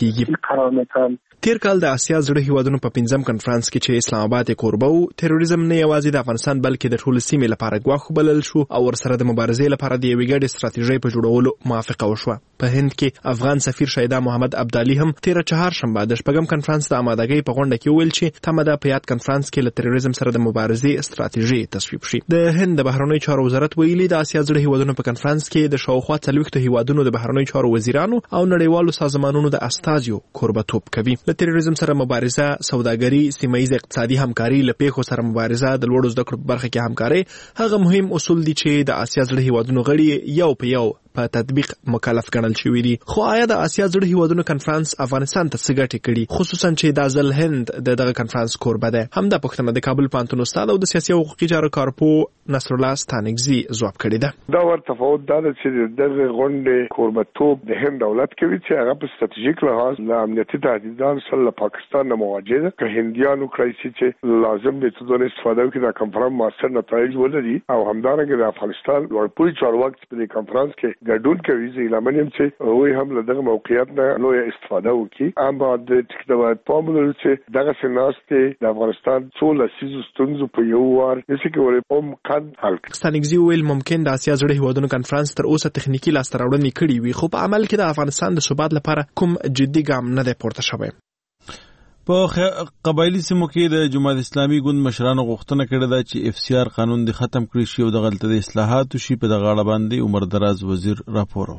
[SPEAKER 7] کیږي. تیر کال د اسیا زړه هیوادونو په 5م کنفرانس کې چې اسلام آباد یې کوربه و، تروریزم نه یوازې د افغانستان بلکې د ټولو سیمې لپاره ګواښ بلل شو او ورسره د مبارزې لپاره د یوې ګډې ستراتیژۍ په جوړولو موافقه وشوه. په هند کې افغان سفیر شهیدا محمد ابدالي هم تیر چهارشنبه د شپږم کنفرانس د آمادګۍ په غونډه کې ویل چې تمه ده په یاد کنفرانس کې له تروریزم سره د مبارزې ستراتیژي تصویب شي. د هند د بهرنیو چارو وزارت ویلي د اسیا زړه هیوادونو په کنفرانس کې د شاوخوا 40 هیوادونو د بهرنیو چارو وزیرانو او نړیوالو سازمانونو د استازیو کوربتوب کوي. له تروریزم سره مبارزه، سوداګري، سیمه ییز اقتصادي همکاري، له پیښو سره مبارزه، د لوړو زده کړو په برخه کې همکاري هغه مهم اصول دي چې د اسیا زړه هیوادونو غړي یو په یو په تطبیق مکلف ګڼل شوی دي. خو آیا د اسیا زړه هیوادونو کنفرانس افغانستان ته څه ګټې کړي، خصوصا چې د ځل هند دغه کنفرانس کوربه ده؟ همدا پوښتنه د کابل پوهنتون استاد او د سیاسي او حقوقي چارو کارپوه نصر الله ستانکزي ځواب کړی ده.
[SPEAKER 6] دا ور تفاوت دا چې دغه غونډې کوربتوب د هند دولت کوي چې هغه په ستراتیژیک لحاظ له امنیتي تهدیداتو سره له پاکستان نه مواجه ده. که هندیانو کړی چې لازم دي چې د استفاده وکړي د کنفرانس مؤثر نتایج ولري او همدارنګه د افغانستان لوړپوړي چارواکي په دې کنفرانس کې ګډون کوي. زه لمنیم چې وای هم له دغه موقعیت نه لوی استفاده وکړي. اما د ټیکنالوژي په مولر چې دغه سناسته د افغانستان څو لسیزو ستونزو په یو وار نشي کولای په کان حل کړي.
[SPEAKER 7] ستانکزي ویل ممکن د اسیا زړه هیوادونو کنفرانس تر اوسه تخنیکی لاسته راوړنې کړې وي، خو په عمل کې د افغانستان د ثبات لپاره کوم جدي ګام نه دی پورته شوی.
[SPEAKER 1] په قبایلی سیمو کې د جماعت اسلامي ګوند مشرانو غوښتنه کړې ده چې اف سی آر قانون د ختم کړي شي او د غلطه د اصلاحاتو شي. په دغه اړه باندې عمر دراز وزیر راپور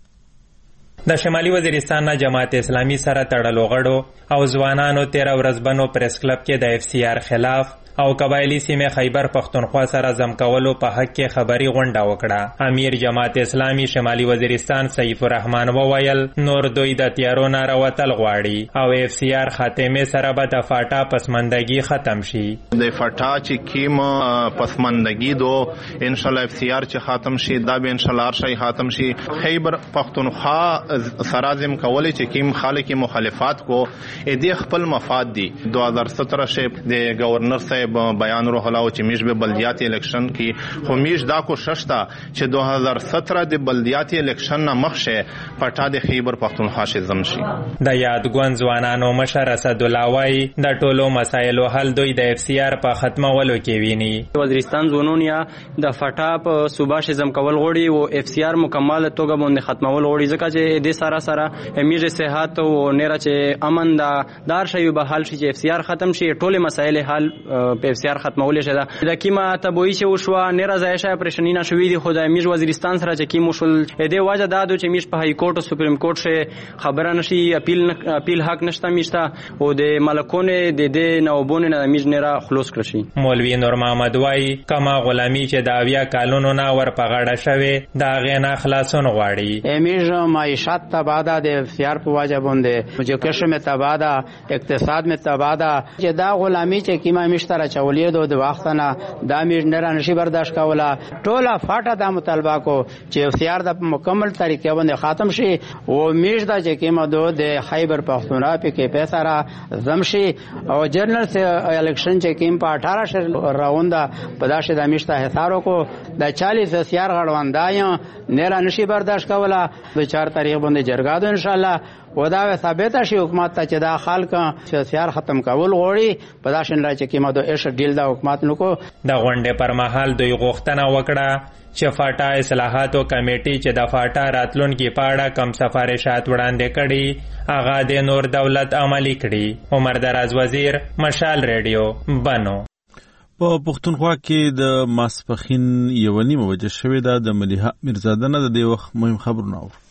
[SPEAKER 23] د شمالي وزیرستان نه جماعت اسلامي سره تړلو غړو او ځوانانو 13 ورځ بنو پریس کلب کې د اف سی آر خلاف او قبایلی سیمه خیبر پختونخوا سره زم کولو په حق کې خبري غونډه وکړه. امیر جماعت اسلامي شمالي وزیرستان سیف الرحمن وویل نور دوی د تیارو نه راوتل غواړي او اف سی آر خاتمه سره به د فاټا پسماندګي ختم شي.
[SPEAKER 24] د فاټا چې کیم پسماندګي دو ان شاء الله اف سی آر چې ختم شي دا به ان شاء الله شي ختم شي. خیبر پختونخوا سره زم کولې چې کیم خالق مخالفت کو ا دې خپل مفاد دي. 2017 شپ د گورنر صاحب بیان رو حلاو چې میش به بلدیاتی الیکشن کی خو میش دا کوشش تا چې 2017 د بلدیاتی الیکشن نه مخشه پټا د خیبر پختونخوا شزم شي.
[SPEAKER 23] د یادګون ځوانانو مشر اسد الله وای د ټولو مسایلو حل دوی د اف سی آر په ختمولو کې ویني.
[SPEAKER 25] وزیرستان زونون یا د فټا په صوبا شزم کول غوړي او اف سی آر مکمل توګه باندې ختمول غوړي ځکه چې د سارا سره میژه صحت او نره چې امن دار شي به حل شي چې اف سی آر ختم شي ټول مسایل حل په اف سی آر ختمول شي. د کیما تبوی چې وشو نه راځي پرېشنی نه شوې دي خو د میژ وزیرستان سره چې کیمو شول د واجه دادو چې میژ په های کورټ او سپریم کورټ شه خبره نشي اپیل حق نشته میشته او د ملکونه د نوبونه نه میژ نه خلاص کړشي.
[SPEAKER 23] مولوی نور محمد وای کما غلامی چې د اویا کالونو نه ور پغړه شوه دا غینا خلاصون غواړي.
[SPEAKER 26] میژ معیشت تبادا د اف سی آر په واجه باندې جو کښه می تبادا اقتصاد می تبادا چې دا غلامی چې کیما میشته چولې د وخت نه د میژ نه نشي برداشت کوله. ټوله فاټه د مطالبه کو چې اف سی آر د مکمل طریقې باندې ختم شي او میژ د چې کیما د خیبر پختونخوا په کې پیساره زم شي او جنرال الیکشن چې کیم په 18 راوند په داشه د میشته حصارو کو د 40 اف سی آر غړوندای نه نشي برداشت کوله. د 4 تاریخ باندې جرګه ده ان شاء الله ودا ثابت شي حکومت ته چې دا خلک سیار ختم کول غوړي په داشن را چې کیما د شډیل د حکومت نو کو.
[SPEAKER 23] د غونډې پر مهال دوی غوښتنه وکړه چې فاټا اصلاحاتو کمیټي چې د فاټا راتلونکي په اړه کم سفارشات وړاندې کړي هغه د نور دولت عملي کړي. عمر دراز وزیر، مشال ریډیو، بنو.
[SPEAKER 1] په پښتونخوا کې د ماسپخین 1:30 بجې شوې ده. د ملیحه میرزاده نه د دې وخت مهم خبرونه و.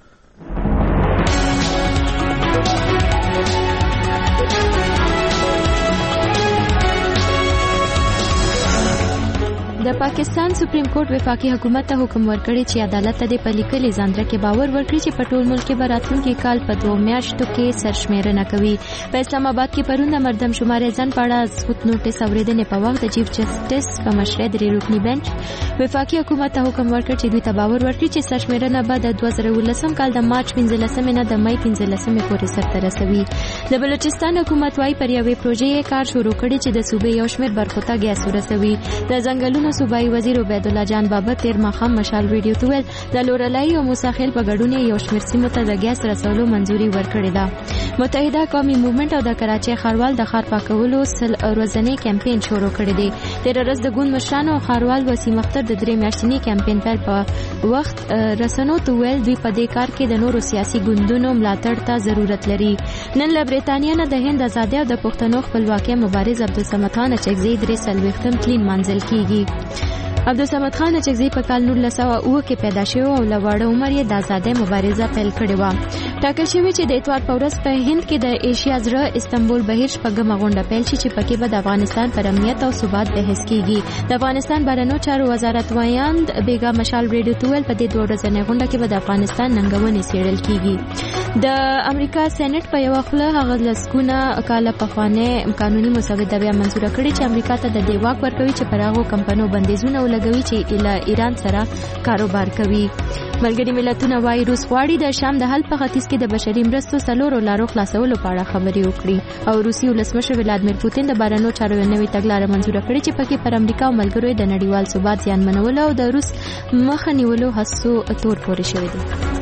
[SPEAKER 2] د پاکستان سپریم کورټ وفاقي حکومت ته حکم ورکړی چې عدالت ته د پلیکلي ځاندره کې باور ورکړي چې په ټول ملک کې به راتلونکي کال په 2 میاشتو کې سرشمیرنه کوي. په اسلام آباد کې پرون د مردم شمارې ځن په اړه سقوط نوټیس اورېدنې په وخت د چیف جسټس په مشرۍ 3 رکني بنچ وفاقي حکومت ته حکم ورکړ چې دوی ته باور ورکړي چې سرشمیرنه به د 2019 کال د مارچ 15 نه د مې 15 پورې سرته رسوي. د بلوچستان حکومت وايي پر یوې پروژې کار شروع کړي چې د صوبې یو شمېر برخو ته ګیس ورسوي. د ځنګلونو صوبایي وزیر عبید الله جان بابا تیر ماښام مشال ریډیو ته ویل د لورلای او موساخیل په ګډون یو شمېر سیمو ته د ګیس رسولو منځوري ورکړې ده. متحده قومي موومېنټ او د کراچۍ ښاروال د ښار پاکولو ورځنی کمپاین شروع کړی دی. تیر ورځ د ګوند مشرانو او ښاروال وسیم اختر د 3 میاشتني کمپاین پیل په وخت رسنو ته ویل دوی په دې کار کې د نورو سیاسي ګوندونو ملاتړ ته ضرورت لري. نن له برېټانیا نه د هند ازادۍ او د پښتنو خپلواکۍ مبارز عبدالصمد خان اچکزي 43 تلین منزل کیږي. عبدالصمد خان اچکزي په کال 1909 کې پیدا شوی او له وړه عمر یې د ازادۍ مبارزه پیل کړې و. ټاکل شوی چې د اتوار په ورځ په هند کې د ایشیا زړه استنبول بهیر شپږمه غونډه پیل شي چې پکې به د افغانستان پر امنیت او ثبات بحث کیږي. د افغانستان بهرنیو چارو وزارت وایاند بیګا مشال ریډیو ته ویل په دې 2 ورځنۍ غونډه کې به د افغانستان ننګونې څېړل کیږي. د امریکا سېنات په یو خله هغه لسګونه کاله پخوانۍ قانوني مسوده بیا منزور کړې چې امریکا ته د دې واک ورکوي چې پر هغه کمپنیو بندیزونه ولګوي چې له ایران سره کاروبار کوي. ملګري ملتونه وايي روس غواړي د شام د حل په ختیځ کې د بشري مرستو 4 لارو خلاصولو په اړه خبرې وکړي. او روسي ولسمشر ولادیمیر پوتین د بهرنیو چارو نوې تګلارې منزور کړې چې پکې پر امریکا او ملګرو د نړیوال ثبات زیانمنولو او د روس مخه نیولو هڅو تور پورې شوې دي.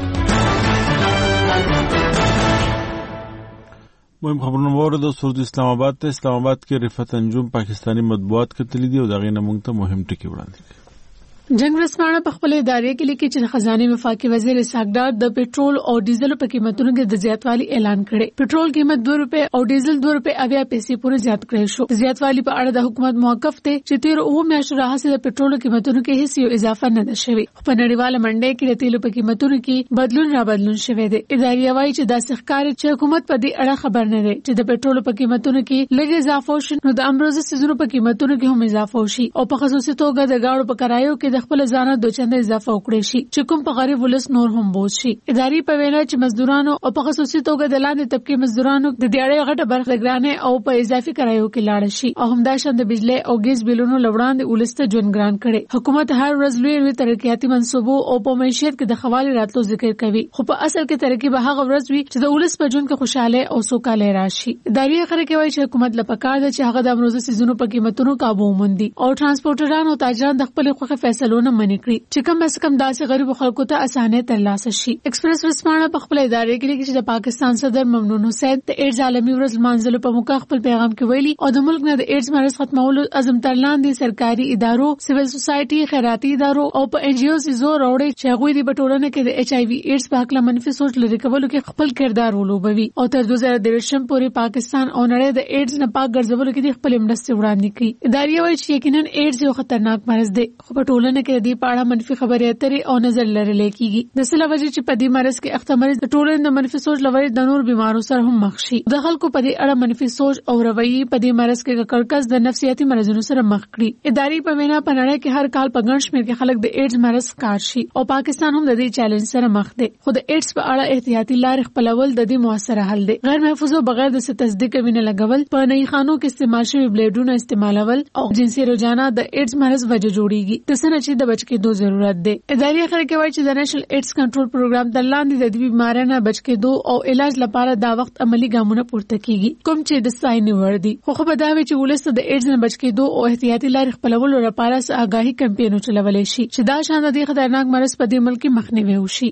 [SPEAKER 1] مهم خبرونه وورد سعودي اسلام آباد ته. اسلام آباد کې رفعت انجم پاکستانی مطبوعات کتلی دي او دغه نه موږ ته مهم ټکی وړاندې کړي.
[SPEAKER 3] جنگ رسمانه په خپل ادارې کې لیکي چې خزانه وفاقي وزیر اسحاق ډار د پېټرول او ډیزل په قیمتونو کې د زیاتوالي اعلان کړي. پېټرول قیمت 2 روپے او ډیزل 2 روپے 80 پیسې پورې زیات کړی شو. زیاتوالي په اړه د حکومت موقف ته چې تیر او میاشتو راهیسې د پېټرول قیمتونو کې هیڅ یو اضافه نه ده شوې. په نړیواله منډي کې د تیلو په قیمتونو کې بدلون شوی دی. ادارې وايي چې د سرکاري چې حکومت په دې اړه خبر نه دی چې د پېټرول په قیمتونو کې لږ اضافه وشي نو د امروزه سيزونو په قیمتونو کې هم اضافه وشي او په خصوصي توګه د گاډو په کرایو کې د خپل ځانه چنده اضافه وکړي شي چې کوم په غریب ولس نور هم بوج شي. ادارې په وینا چې مزدورانو او په خصوصي توګه د لاندې طبقه مزدورانو د دیاړې غټه برخه ګرانه او په اضافي کرایو کې لاړ شي او همداشان د بجلی او ګیس بیلونو لوړاندې ولسته ژوند ګران کړي. حکومت هر ورځ لوی ترقیاتي منصوبو او په معیشت کې د خوالي راتلو ذکر کوي خو په اصل کې ترقی به هغه ورځ وي چې د ولس په ژوند کې خوشاله او سوکاله راشي. ادارې خره کې وایي چې حکومت لپاره ده چې هغه د امروزه سيزونو په قیمتونو قابو وموندي او ترانسپورټرانو او تاجران د خپل خوخه فیصلونه منې کړي چې کم از کم داسې غریب خلکو ته اسانه ترلاسه شي. ایکسپریس ورسمانه په خپل ادارې کې لیکي چې د پاکستان صدر ممنون حسین د ایډز عالمي ورځ منځلو په موقع خپل پیغام کې ویلي او د ملک نه د ایډز مرض ختمولو عزم تر لاندې سرکاري ادارو، سیویل سوسایټي، خیراتي ادارو او په ان جی او سي زور راوړي چې هغوی د بټولنه کې د ایچ ای وی ایډز په حق له منفي سوچ لري کولو کې خپل کردار ولوبوي او تر 2013 پورې پاکستان او نړۍ د ایډز نه پاک ګرځولو کې خپل مرستې وړاندې کړي. ادارې وايي چې یقینا ایډز یو خطرناک مرض دی خو په ټولنه کې د پاړه منفي خبرې اترې او نظر لرل کېږي. د سله وجه چې په دې مرض کې اخته مریض د ټولنې د منفي سوچ لوري د نور بیمارو سره هم مخ شي. د خلکو په دې اړه منفي سوچ او رویه په دې مرض کې کړکس د نفسیاتي مرزونو سره مخ کړي. ادارې په وینا په نړۍ کې هر کال په ګڼ شمېر کې خلک د ایډز مرض ښکار شي او پاکستان هم د دې چیلنج سره مخ دی. خو د ایډز په اړه احتیاطي لارې خپلول د دې موثره حل دی. غیر محفوظ او بغیر د تصدیق وینه لګول، په نهي خانو کې استعمال شوی بلیډونه استعمالول او جنسي روزانه د ایډز مرض وجه جوړیږي. د سره چې د بچ کېدو ضرورت دی. ادارې خلک وايي چې د نېشنل ایډز کنټرول پروګرام د لاندې د دې بیماری نه بچ کېدو او علاج لپاره دا وخت عملی ګامونه پورته کیږي کوم چې د ساين ور دي. خو په دا وی چې ولست د ایډز نه بچ کېدو او احتیاطي لارې خپلولو لپاره آگاهي کمپاینونه چلولای شي چې دا شان د خطرناک مرض په دې ملک مخنیوي وشي.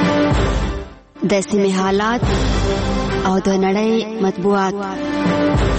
[SPEAKER 4] د سیمه حالات او د نړۍ مطبوعات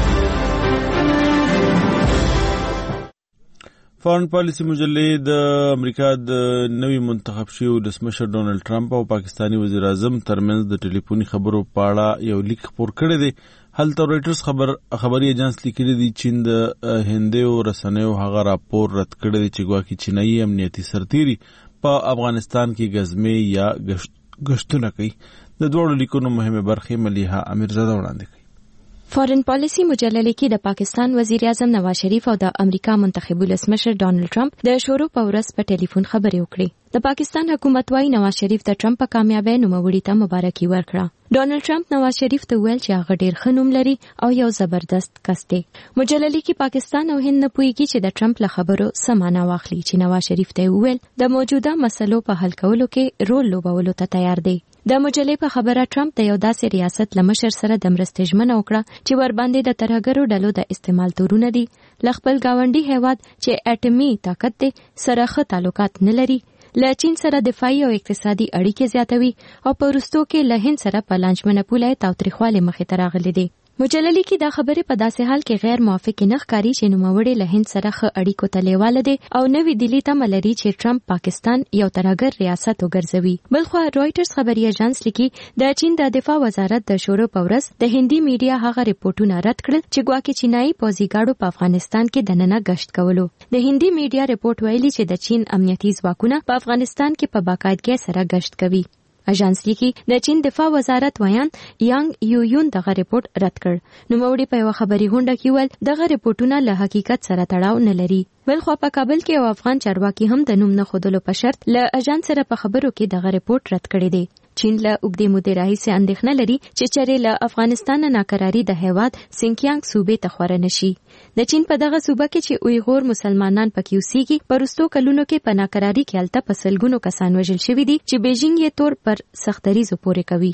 [SPEAKER 1] فارن پالیسی مجلې د امریکا د نوي منتخب شوي ولسمشر ډونالد ټرمپ او پاکستانی وزیر اعظم ترمنځ د ټلیفوني خبرو په اړه یو لیک خپور کړی دی. هلته رويټرز خبري ایجنس لیکلي دي چین د هندیو رسنیو هغه راپور رد کړی دی چې ګواکې چینایي امنیتي سرتیري په افغانستان کې غزمې یا گشتونه کوي. د دوړو لیکونو مهمه برخه مليحه امیرزاده وړاندې کوي.
[SPEAKER 2] فارن پالیسی مجله لیکي د پاکستان وزیر اعظم نواز شریف او د امریکا منتخب ولسمشر ډونالد ټرمپ د شروع په ورځ په ټلیفون خبرې وکړې. د پاکستان حکومت وايي نواز شریف ته ټرمپ په کامیابی نوموړي ته مبارکي ورکړه. ډونالد ټرمپ نواز شریف ته ویل چې هغه ډیر ښه نوم لري او یو زبردست کس دی. مجله لیکي پاکستان او هند نه پوهیږي چې د ټرمپ له خبرو څه معنا واخلي چې نواز شریف ته ویل د موجوده مسلو په حل کولو کې رول لوبولو ته تیار دی. د مجلې په خبره ټرمپ د یو داسې ریاست له مشر سره د مرستې ژمنه وکړه چې ورباندې د ترهګرو ډلو د استعمال تورونه دي له خپل ګاونډي هیواد چې اټومي طاقت دی سره ښه تعلقات نه لري، له چین سره دفاعي او اقتصادي اړیکې زیاتوي او په وروستو کې له هند سره په لانجمنه پوله تاوتریخواله مخې ته راغلي دي. مجله لیکي دا خبرې په داسې حال کې غیر موافق نه ښکاري چې نوموړی له هند سره ښه اړیکو ته لیواله دی او نوې دلی تمه لري چې ټرمپ پاکستان یو ترهګر ریاست وګرځوي. بلخوا رويټرز خبري ایجنس لیکي د چین د دفاع وزارت د شروع په ورځ د هندي میډیا هغه ریپورتونه رد کړل چې ګواکې چینایي پوځیګاړو په افغانستان کې دننه گشت کولو. د هندي میډیا ریپورت ویلي چې د چین امنیتي ځواکونه په افغانستان کې په باقاعدګۍ سره گشت کوي. اژانس لیکي د چین دفاع وزارت ویان یانګ یویون دغه ریپورت رد کړ. نوموړي په یو خبري غونډه کې ویل دغه ریپورتونه له حقیقت سره تړاو نه لري. بلخوا په کابل کې یو افغان چارواکي هم د نوم نه ښودلو په شرط له اژانس سره په خبرو کې دغه ریپورت رد کړی دی. چین له اوږدې مودې راهیسې اندېښنه لري چې چېرې له افغانستان ناکراري د هیواد سینکیانګ صوبې ته خوره نشي. د چین په دغه صوبه کې چې اویغور مسلمانان پکې اوسېږي په وروستو کلونو کې په ناکراري کې هلته په سلګونو کسان وژل شوي دي چې بیجینګ یې تور پر سختدریزو پورې کوي.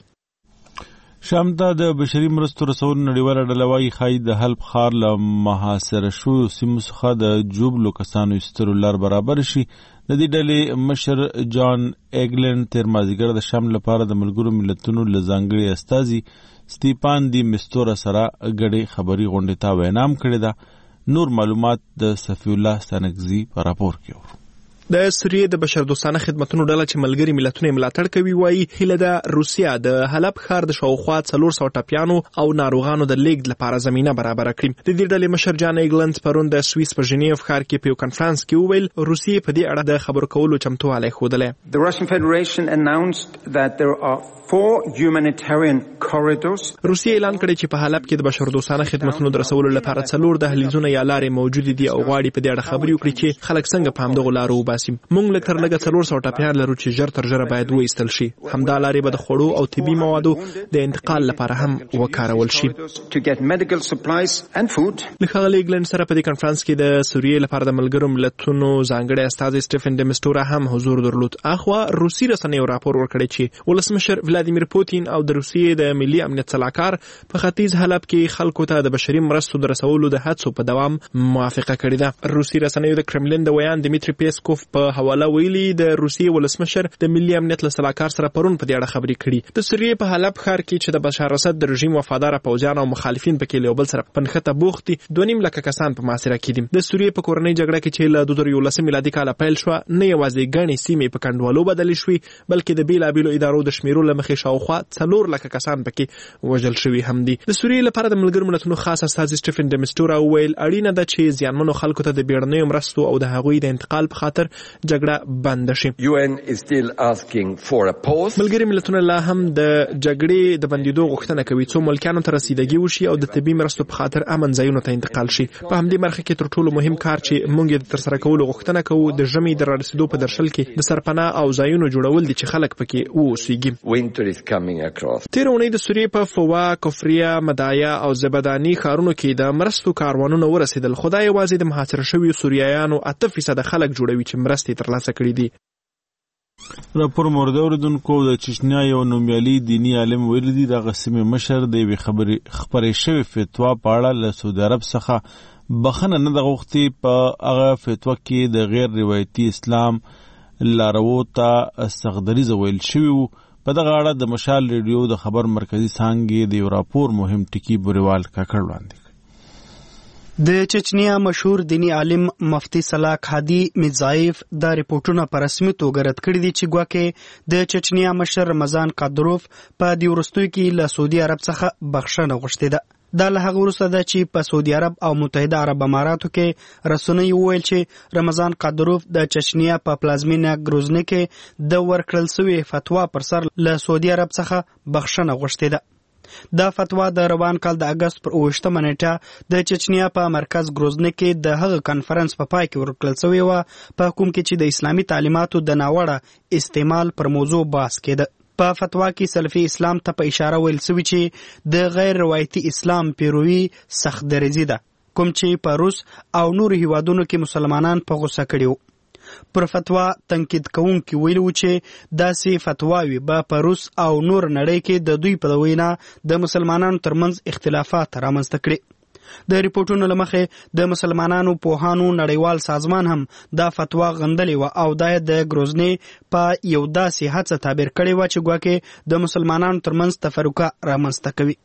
[SPEAKER 1] شام ته د بشري مرستو رسولو نړیواله ډله وايي ښایي د حلب ښار له محاصره شویو سیمو څخه د جوبلو کسانو ایستلو لار برابر شي. د دې ډلې مشر جان ایګلند تیر مازدیګر د شام لپاره د ملګرو ملتونو له ځانګړي استازي سټیپان دی مستورا سره ګډې خبري غونډې ته وینام کړې ده. نور معلومات د صفی الله ستانکزي په راپور کې.
[SPEAKER 7] د سوریې د بشردوستانه خدماتونو ډله چې ملګري ملتونه ملاتړ کوي وایي هیله ده روسیا د حلب ښار د شاوخوا 400 ټپیانو او ناروغانو د لیږد لپاره زمینه برابر کړي. د دې ډلې مشر جان ایګلند پرون د سوئیس په ژنیو ښار کې په یو کنفرانس کې وویل روسیې په دې اړه د خبرو کولو چمتووالی ښودلی.
[SPEAKER 4] The Russian Federation announced that there are 4 humanitarian corridors.
[SPEAKER 7] روسیې اعلان کړی چې په حلب کې د بشردوستانه خدماتونو د رسولو لپاره 4 دهلیزونه یا لارې موجود دي او غواړي په دې اړه خبرې وکړي چې خلک څنګه په همدغو لارو وباسي. موږ لږ تر لږه 400 ټپیان لرو چې ژر تر ژره باید وایستل شي. همدا لارې به د خوړو او طبي موادو د انتقال لپاره هم وکارول شي. له ښاغلي ایګلند سره په دې کنفرانس کې د سوریې لپاره د ملګرو ملتونو ځانګړي استازی سټیفن د مستورا هم حضور درلود. اخوا روسي رسنیو راپور ورکړی چې ولسمشر ولادیمیر پوتین او د روسیې د ملي امنیت صلاحکار په ختیځ حلب کې خلکو ته د بشري مرستو د رسولو د هڅو په دوام موافقه کړې ده. روسي رسنیو د کرملین د ویان دمیتری پیسکوف په حواله ویلي د روسیې ولسمشر د ملي امنیت له صلاحکار سره پرون په دې اړه خبرې کړي. د سوریې په حلب ښار کې چې د بشار اسد د رژیم وفادار پوځیان او مخالفین پکې له بل سره په نښته بوخت دي 2.5 لک کسان په محاصره کې دي. د سوریې په کورنۍ جګړه کې چې له 2011 میلادي کال پیل شو نه یوازې ګڼې سیمې په کنډوالو بدلې شوې بلکې د بیلابیلو ادارو د شمیرو له مخې شاوخوا 4 لک کسان پکې وژل شوي هم دي. د سوریې لپاره د ملګرو ملتونو خاص استازی سټیفن د مستورا ویل اړینه ده چې زیانمنو خلکو ته د بیړنیو مرستو او د هغوی د انتقال په خاطر جګړه بند شي. ملګري ملتونه لا هم د جګړې د بندیدو غوښتنه کوي څو ملکانو ته رسیدګي وشي او د طبي مرستو په خاطر امن ځایونو ته انتقال شي. په همدې برخه کې تر ټولو مهم کار چې موږ یې ترسره کولو غوښتنه کوو د ژمي د رارسېدو په درشل کې د سرپناه او ځایونو جوړول دي چې خلک پکې اوسېږي. تیر اونۍ د سوریې په فوا، کفریه، مدایا او زبدانی ښارونو کې د مرستو کاروانونه ورسېدل. خو دا یوازې د محاصره شویو سوریایانو 8% خلک جوړوي چې مرستې ترلاسه کړي دي.
[SPEAKER 1] راپور مورد اوریدونکو د چچنیا یو نومیالي دینی عالم ویلي دي دغه سیمې مشر د یوې خپرې شوې فتوا په اړه له سعودي عرب څخه بخښنه نه ده غوښتې. په هغه فتوا کې د غیر روایتي اسلام لاروو ته سختدریزه ویل شوي وو. په دغه اړه د مشال ریډیو د خبر مرکزي څانګې د یو راپور مهم ټکي بوریوال کاکړ وړاندې کړ.
[SPEAKER 5] د چچنیا مشهور دینی عالم مفتی سلاک هادي میرزایف دا ریپورتونه په رسمي توګه رد کړي دي چې ګواکې د چچنیا مشر رمضان قادروف په دې وروستیو کې له سعودي عرب څخه بخښنه غوښتې ده. دا له هغه وروسته ده چې په سعودي عرب او متحده عرب اماراتو کې رسنۍ وویل چې رمضان قادروف د چچنیا په پلازمینه ګروزني کې د ورکړل شوې فتوا پر سر له سعودي عرب څخه بخښنه غوښتې ده. دا فتوا د روان کال د اگست پر 28 نیټه د چچنیا په مرکز ګروزني کې د هغه کانفرنس په پای کې ورکړل شوې و په کوم کې چې د اسلامي تعلیماتو د ناوړه استعمال پر موضوع بحث کېده. په فتوا کې سلفي اسلام ته په اشاره ویل شوی چې د غیر روایتي اسلام پیروي سخت دریزي ده کوم چې په روس او نور هیوادونو کې مسلمانان په غوسه کړي وو. پر فتوا تنقید کوونکي ویلي و چې داسې فتواوې به په روس او نور نړۍ کې د دوی په وینا د مسلمانانو ترمنځ اختلافات رامنځته کړي. د ریپورتونو له مخې د مسلمانانو پوهانو نړیوال سازمان هم دا فتوا غندلې وه او دا د ګروزني په یو داسې هڅه تعبیر کړې وه چې ګواکې د مسلمانانو ترمنځ تفرقه رامنځته کوي.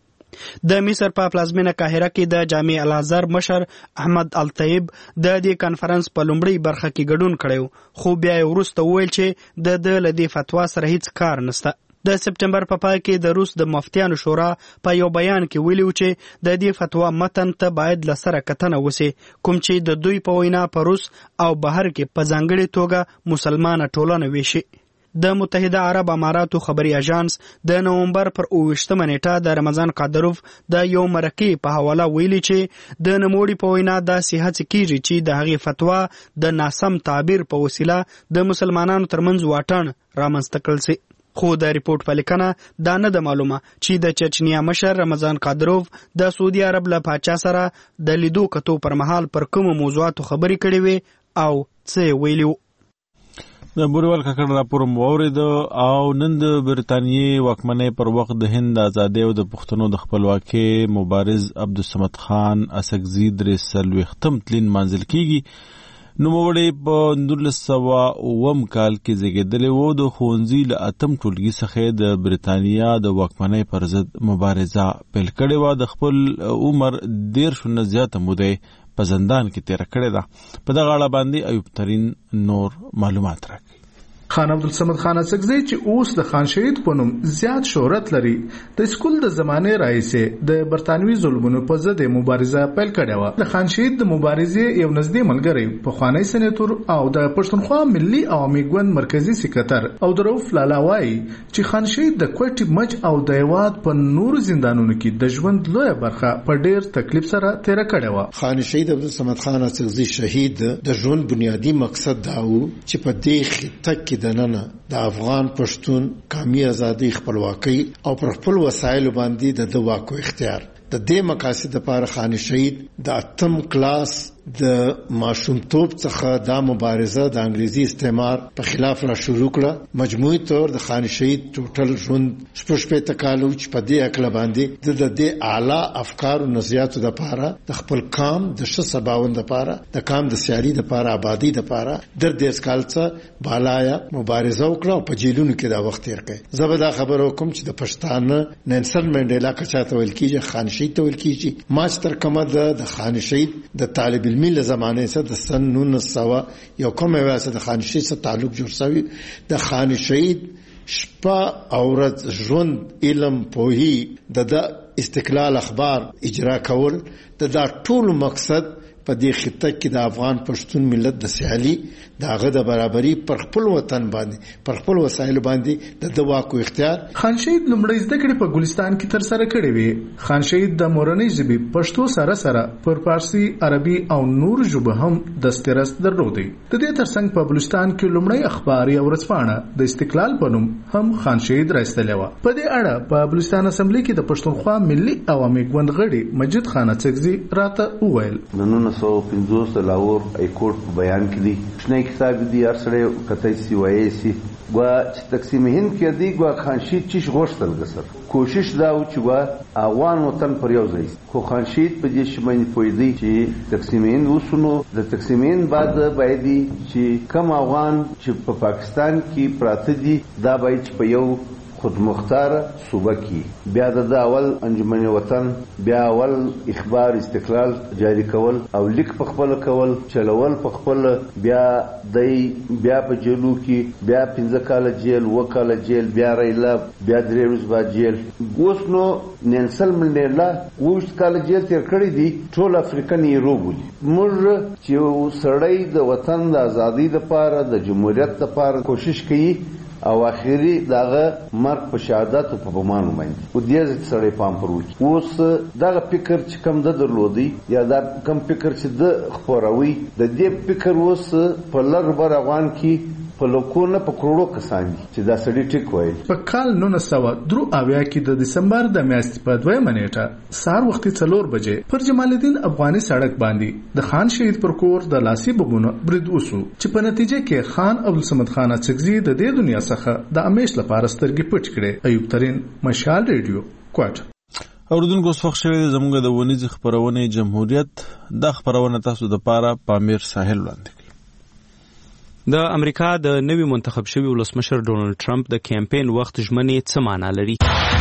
[SPEAKER 5] د مصر په پلازمینه قاهره کې د جامع الازهر مشر احمد الطیب د دې کانفرنس په لومړۍ برخه کې ګډون کړی خو بیا یې وروسته وویل چې د له دې فتوا سره هیڅ کار نشته. د سپټمبر په پای کې د روس د مفتیانو شورا په یو بیان کې ویلي و چې د دې فتوا متن ته باید له سره کتنه وشي کوم چې د دوی په وینا په روس او بهر کې په ځانګړې توګه مسلمانه ټولنه ویشي. د متحده عرب اماراتو خبري اژانس د نومبر پر 28 نیټه د رمضان قادروف د یو مرکې په حواله ویلي چې د نموړي په وینا داسې هڅې کیږي چې د هغې فتوا د ناسم تعبیر په وسیله د مسلمانانو ترمنځ واټن رامنځته کړل شي. خو د ریپورت په لیکنه دا نه ده معلومه چې د چچنیا مشر رمضان قادروف د سعودي عرب له پاچا سره د لیدو کتو پر مهال پر کومو موضوعاتو خبرې کړې وې او څه ویلي وو.
[SPEAKER 1] د بوریوال ککړ راپور مو واورېده او نن د برتانیې واکمنۍ پر وخت د هند د ازادۍ او د پښتنو د خپلواکۍ مبارز عبدالصمد خان اسکزي 43 تلین منزل کیږي. نوموړی په 1909 کال کې زیږېدلی و. د ښوونځي له 8 ټولګي څخه د برتانیا د واکمنۍ پر ضد مبارزه پیل کړې وه. د خپل عمر 13 نه زیاته موده په زندان کې تیر کړی ده. په دغه اړه باندې ایوب ترین نور معلومات راکړي.
[SPEAKER 8] خان عبدالصمد خان اسکزي چې اوس د خان شهید په نوم زیات شهرت لري د سکول د زمانه راهیسې د برتانوي ظلمونو په ضد مبارزه پیل کړې و. د خان شهید د مبارزې یو نږدې ملګری پخوانی سېنیټور او د پښتونخوا ملي عوامي ګوند مرکزی سکرټر او دروف لالا وایي چې خان شهید د کوټي مج او د هیواد په نورو زندانونو کې د ژوند لویه برخه په ډېر تکلیف سره تېره کړې وه.
[SPEAKER 9] خان شهید عبدالصمد خان اسکزي شهید د ژوند بنیادی مقصد دا و چې په دې خطه کې دننه د افغان پښتون قومي ازادي خپلواکي او پر خپل وسایل باندې د واکو اختیار د دې مقاصد لپاره خان شهید د 8م کلاس د ماشومتوب څخه دا مبارزه د انګریزي استعمار په خلاف را شروع کړه. مجموعي طور د خان شهید ټوټل ژوند 15 کال چې په دې اکل باندې د دې اعلی افکار او نظریاتو لپاره د خپل قام د ښه سباوند لپاره د قام د سیالي لپاره آبادی لپاره د 10 کال څخه بالایا مبارزه وکړه او په جیلونو کې دا وخت تیر کړ. زه به دا خبر وکم چې د پښتانه ننسل منډیلا کچاته ویل کیږي خان شهید ته ویل کیږي. ما چې تر کومه د خان شهید د طالب علمي له زمانه سره د سن 1900 یو کومه واسه د خان شهید سره تعلق جوړ شوی. د خان شهید شپه او ورځ ژوند علم پوهی د استقلال اخبار اجرا کول د ټول مقصد په دې خطه کې د افغان پښتون ملت د سیالي دغه د برابرۍ پر خپل وطن باندې پر خپل وسایل باندې د واکو اختیار.
[SPEAKER 8] خان شهید لومړی زده کړې په ګلستان کې تر سره کړې وې. خان شهید د مورنۍ ژبې پښتو سره سره پر فارسی عربي او نور ژبو هم دسترس درلودي. د دې ترڅنګ په بلوچستان کې لومړی اخباري او ورځپاڼه د استقلال په نوم هم خان شهید راستلې و. په دې اړه په بلوچستان اسمبلی کې د پښتونخوا ملي عوامي ګوند غړي مجید خان اسکزي راته وویل
[SPEAKER 10] 1950 د لاهور هایکورټ په بیان کې دی شنه کتاب دی ارسره کته سی وایي سی وا چې تقسیم هند کې دی وا خان شهید چې غوښتل غسر کوشش دا و چې وا افغان وطن پر یو ځای خو خان شهید په دې شمن پویدی چې تقسیم هند وسونو د تقسیم هند بعد باید چې کم افغان چې په پاکستان کې پراته دي دا باید په یو خودمختار صوبه کې بیا د اول انجمن وطن بیا اول اخبار استقلال جاری کول او لیک په خپل کول چلول په خپل بیا په جیلو کې بیا 15 کال جیل وکاله جیل بیا ریلا بیا 3 ورځې بعد جیل اوس نو ننسل منډیلا وښت کال جیل تیر کړی دی ټول افریقن هیرو بولي موږ چې سړی د وطن د ازادۍ لپاره د جمهوریت لپاره کوشش کوي او اخیری دغه مرګ په شهادت او په بمانو باندې او دې سړی پام پروي اوس دغه فکر چې کم د درلودي یا دا کم فکر چې د خبروي د دې فکر اوس په لږ بر افغان کې په لکونه په کروڑو کسان دي چې دا سړی ټیک وایي.
[SPEAKER 8] په کال 1993 کې د دسمبر د میاشتې په 2 نیټه سهار وختي 4 بجې پر جمال الدین افغاني سړک باندې د خان شهید پر کور د لاسي بمونو برید وسو چې په نتیجه کې خان عبدالصمد خان اڅکزي د دې دنیا څخه د امیش لپاره سترګې پټ کړې. ایوب ترين مشال ریډیو کوټ.
[SPEAKER 1] اوردونکو وخت شوی زموږ د ونیز خبرونه جمهوریت د خبرونه تاسو د پاره پامیر ساحل وړاندې.
[SPEAKER 11] د امریکا د نوي منتخب شوی ولسمشر ډونالد ټرمپ د کمپاین وخت ژمنې څه معنا لري؟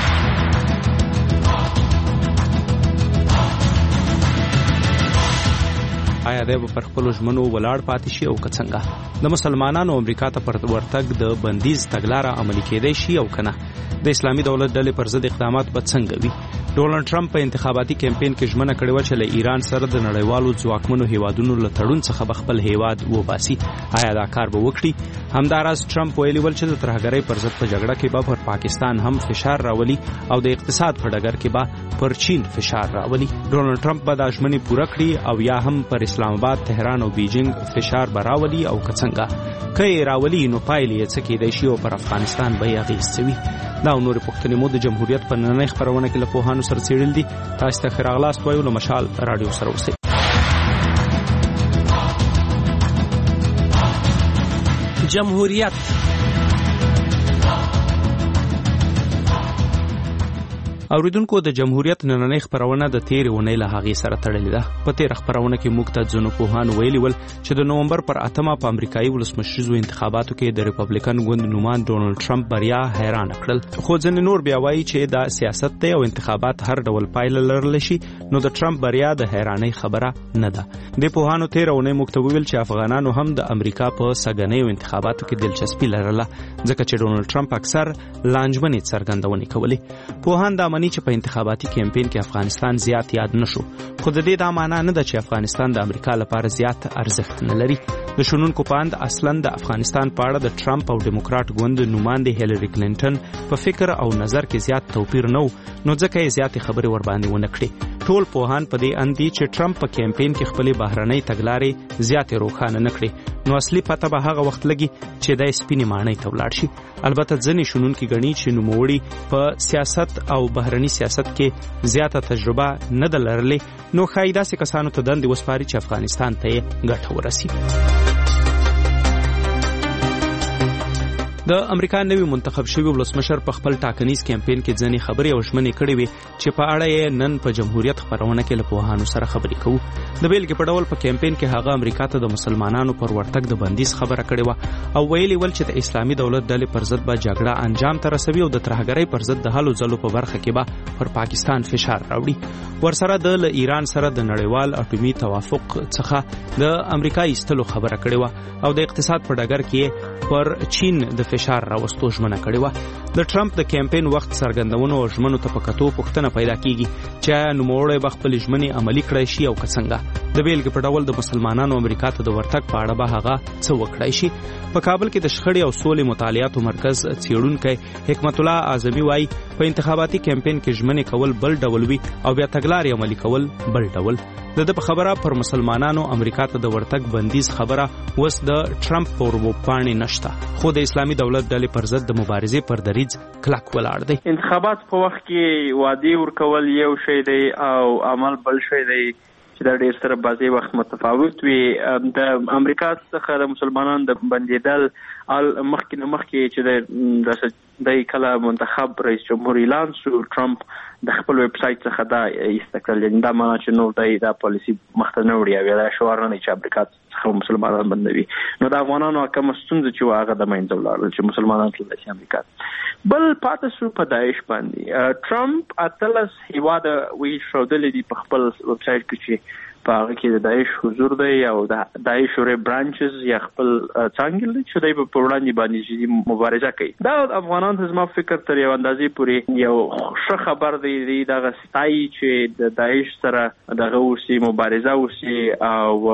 [SPEAKER 11] آیا دی به پر خپلو ژمنو ولاړ پاتې شي او که څنګه؟ د مسلمانانو امریکا ته پر ورتګ د بندیز تګلاره عملي کېدی شي او که نه؟ د اسلامي دولت ډلې پر ضد اقدامات به څنګه وي؟ ډونالد ټرمپ په انتخاباتي کمپاین کې ژمنه کړې وه چې له ایران سره د نړیوالو ځواکمنو هیوادونو له تړون څخه به خپل هیواد وباسي. آیا دا کار به وکړي؟ همداراز ټرمپ ویلي ول چې د ترهګرۍ پر ضد په جګړه کې به پر پاکستان هم فشار راولي او د اقتصاد په ډګر کې به پر چین فشار راولي. ډونالد ټرمپ به دا ژمنې پوره کړي او یا هم پر اسلام آباد، تهران او بیجینګ فشار به راولي او که څنګه؟ که یې راولي نو پایلې یې څه کېدی شي او پر افغانستان به یې اغېز څه وي؟ دا او نورې پوښتنې مو د جمهوریت په نننۍ خپرونه کې له پوهانو سره څېړل دي. تاسو ته ښه راغلاست وایو. له مشال راډیو سره اوسئ. جمهوریت اوریدونکو د جمهوریت نننۍ خبرونه د تیرې اونۍ له هغې سره تړلې ده. په تیره خبرونه کې موږ ته ځینو پوهانو ویلي ول چې د نومبر پر 8 په امریکایي ولسمشریزو انتخاباتو کې د ریپبلیکن ګوند نومان ډونالد ټرمپ بریا حیرانه کړل. خو ځینې نور بیا وایي چې دا سیاست دی او انتخابات هر ډول پایله لرلی شي، نو د ټرمپ بریا د حیرانۍ خبره نه ده. د پوهانو تیره اونۍ موږ ته وویل چې افغانانو هم د امریکا په سږنیو انتخاباتو کې دلچسپي لرله، ځکه چې ډونالد ټرمپ اکثر لانجمنې څرګندونې کولې. پوهان دا چې په انتخاباتي کمپاین کې افغانستان زیات یاد نشو، خو د دې دا معنا نه ده چې افغانستان د امریکا لپاره زیات ارزښت نه لري. د شنونکو په اند اصلا د افغانستان په اړه د ټرمپ او ډیموکراټ ګوند نوماندې هیلری کلینټن په فکر او نظر کې زیات توپیر نه و، نو ځکه یې زیاتې خبرې ورباندې ونه کړې. ټول پوهان په دې اند دي چې ټرمپ په کمپاین کې خپلې بهرنۍ تګلارې زیاتې روښانه نه کړې، نو اصلي پته به هغه وخت لګي چې د سپینې ماڼۍ ته ولاړ شي. البته ځینې شنونکي ګڼي چې نوموړي په سیاست او بهرني سیاست کې زیاته تجربه نه ده لرلې، نو ښایي داسې کسانو ته دندې وسپاري چې افغانستان ته یې ګټه ورسي. د امریکا نوی منتخب شوی ولسمشر په خپل ټاکنیز کمپاین کې ځینې خبرې او ژمنې کړې وې چې په اړه یې نن په جمهوریت خبرونه کې له پوهانو سره خبرې کوو. د بیلګې په ډول په کمپاین کې هغه امریکا ته د مسلمانانو پر ورتګ د بندیز خبره کړې وه او ویلي ول چې د اسلامي دولت ډلې پر ضد به جګړه انجام ته رسوي او د ترهګرۍ پر ضد د هلو ځلو په برخه کې به پر پاکستان فشار راوړي. ورسره د ایران سره د نړیوال اټومي توافق څخه د امریکا ایستلو خبره کړې وه او د اقتصاد په ډګر کې پر چین د فشار راوستو ژمنه کړې وه. د ټرمپ د کمپاین وخت څرګندونو او ژمنو ته په کتو پوښتنه پیدا کیږي چې نوموړی به خپلې ژمنې عملي کړی شي او که څنګه. د بیلګې په ډول د مسلمانانو امریکا ته د ورتګ په اړه به هغه څه وکړی شي. په کابل کې د شخړې او سولې مطالعاتو مرکز څېړونکی حکمت الله اعظمي وایي په انتخاباتي کمپاین کې ژمنې کول بل ډول وي او بیا تګلارې عملي کول بل ډول. د په خبره پر مسلمانانو امریکا ته د ورتګ بندیز خبره اوس د ټرمپ پر وپاڼې نشته، خو د اسلامي دولت ډلې پر ضد د مبارزې پر دریځ کلک ولاړ دی.
[SPEAKER 12] انتخابات په وخت کې وعدې ورکول یو شی دی او عمل بل شی دی چې دا ډېر سره بعضې وخت متفاوت وي. د امریکا څخه د مسلمانانو د بندېدل مخکې چې د کله منتخب رئیس جمهور اعلان شو، ټرمپ د خپل ویب سایټ څخه دا ایسته کړل، یعنې دا معنا چې نور دی دا پالیسي مخته نه وړي او دا شعار نه چې امریکا څخه مسلمانان بندوي. نو د افغانانو کومه ستونزه چې هغه د منځه ولاړل چې مسلمانان تللی شي امریکا. بل پاتې شو په داعش باندې. ټرمپ اتلس هیواد وی شودلې دی په خپل ویب سایټ کې چې په هغه کې د داعش حضور دی او د داعش ور برانچز یا خپل څنګه چې دوی په وړاندې باندې چې مبارزه کوي. دا افغانان ته زما فکر تر یو اندازې پورې یو ښه خبر دی دا غستای چې د داعش سره دغه وسی مبارزه وسی او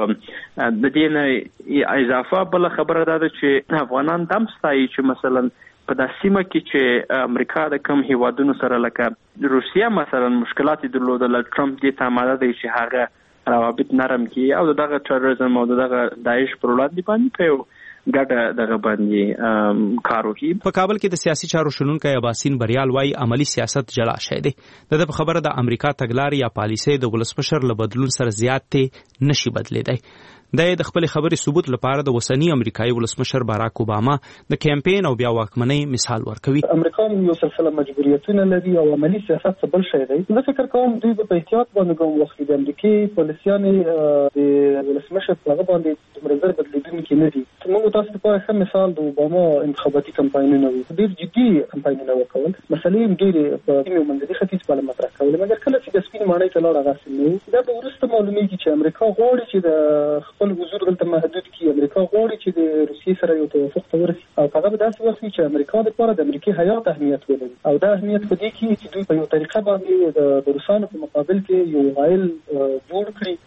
[SPEAKER 12] د دې نه اضافه بل خبره ده چې افغانان دم ستای چې مثلا په داسې سیمه کې چې امریکا د کم هیوادونو سره لکه روسیه مثلا مشکلات درلودل، ټرمپ دې ته آماده دی چې هغه روابط نرم کی او دغه تروریزم او دغه داعش پر وړاندې باندې په ګډه دغه باندې کار وکړي.
[SPEAKER 11] په کابل کې د سیاسي چارو شنونکو یاسین بریال وايي عملی سیاست جلا شي دی. د خبره د امریکا تګلارې یا پالیسۍ د ولسمشر له بدلون سره زیات ته نشي بدلیدای. د خپل خبرې ثبوت لپاره د وسنی امریکایي ولسمشر باراک اوباما د کمپاین او بیا واکمنۍ مثال ورکوي.
[SPEAKER 13] امریکا یو سلسله مجبوریتونه لري او عملی سیاست څه بل شی دی. زه فکر کوم دوی په احتیاط باندې کوم وخت د امریکای پالیسیانې د ولسمشر په هغه باندې د مرزر بدلیدونکي نه دي. موږ تاسو ته ښه مثال د اوباما انتخاباتي کمپاینونه وو. ډېر جدي کمپاینونه وکول. مسلې ډېر په سیمه منځني ختیځ په اړه مطرح کول. مګر کله چې د سپین ماڼۍ ته لاړ غاسل نو دا به ورسته معلومیږي چې امریکا غواړي چې د خپل حضور دلته محدود کی. امریکا غواړي چې د روسیې سره یو توافق ته ورسي او هغه به داسې وخت چې امریکا لپاره د امریکای حیات اهمیت ولري او دا اهمیت په دې کې چې دوی په یو طریقه باندې د روسانو په مقابل کې یو غایل جوړ کړي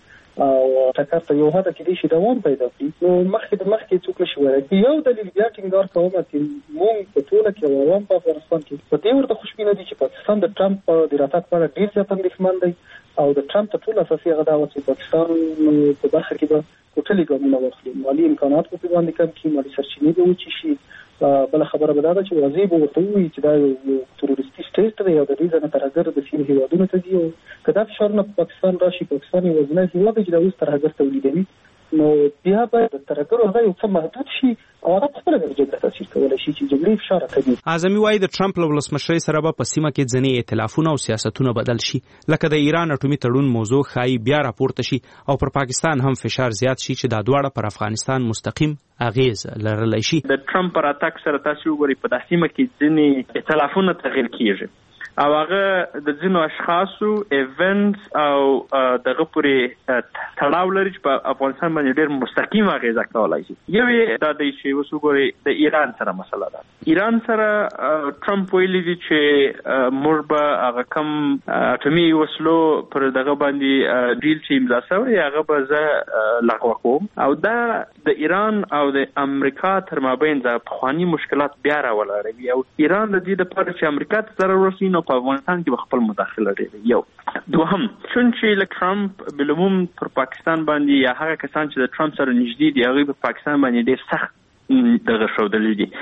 [SPEAKER 13] او ټکر ته یو هدا کې دې شي دوام پیدا کړي. نو مخکې څوک نشي ورته. یو دلیل بیا ټینګار کوم چې موږ په ټوله کې عوام په افغانستان کې په دې ورته خوشبینه دي چې پاکستان د ټرمپ د راتګ په اړه ډیر زیات اندېښمن دی او د ټرمپ ته ټول اساسي هغه دا و چې پاکستان په برخه کې به ټولې ګامونه واخلي. مالي امکانات په باندې کم کړي، مالي سرچینې به وچی شي. بل خبره به دا ده چې واضح به ورته وي چې دا یو تروریستي سټیټ دی او د دې ځنه ترهګر د سیمې هیوادونو ته دي او کدا فشارونه په پاکستان راشي. پاکستان یو ځنه هیواد دی چې د اوس ترهګر تولیدوي. نو بیا به د ترهګر هغه یو څه محدود شي او هغه خپل د جګړې تاثیر کولای شي چې جګړې فشار کوي.
[SPEAKER 11] اعظمي وايي د ټرمپ له ولسمشرۍ سره به په سیمه کې ځینې ائتلافونه او سیاستونه بدل شي، لکه د ایران اټومي تړون موضوع ښایي بیا راپورته شي او پر پاکستان هم فشار زیات شي چې دا دواړه پر افغانستان مستقیم اغیز لرلی شي.
[SPEAKER 12] د ټرمپ پر اتاک سره تاسو وګورئ په داسې سیمه کې ځینې ائتلافونه تغیر کیږي او هغه د ځینو اشخاصو ایونټس او دغه پورې تړاو لري چې په افغانستان باندې ډېر مستقیم اغیزه کولای شي. یو دا دی چې وسوګوري د ایران سره مسله ده. ایران سره ټرمپ ویلي دی چې موږ به هغه کم اټومي وسلو پر دغه باندې ډیل چې امضا شوی هغه به زه لغوه کوم او دا د ایران او د امریکا تر مابین د پخوانی مشکلات بیا راولاړوي او ایران د دې لپاره چې امریکا ته ضرر ورسي نو په افغانستان کې خپل مداخله لري. یو دوهم چونچې ل ټرمپ بلوم پر پاکستان باندې یا هغه کسان چې د ټرمپ سره نږدې دي هغه په پاکستان باندې ډېر سخت دغه شودلې دي،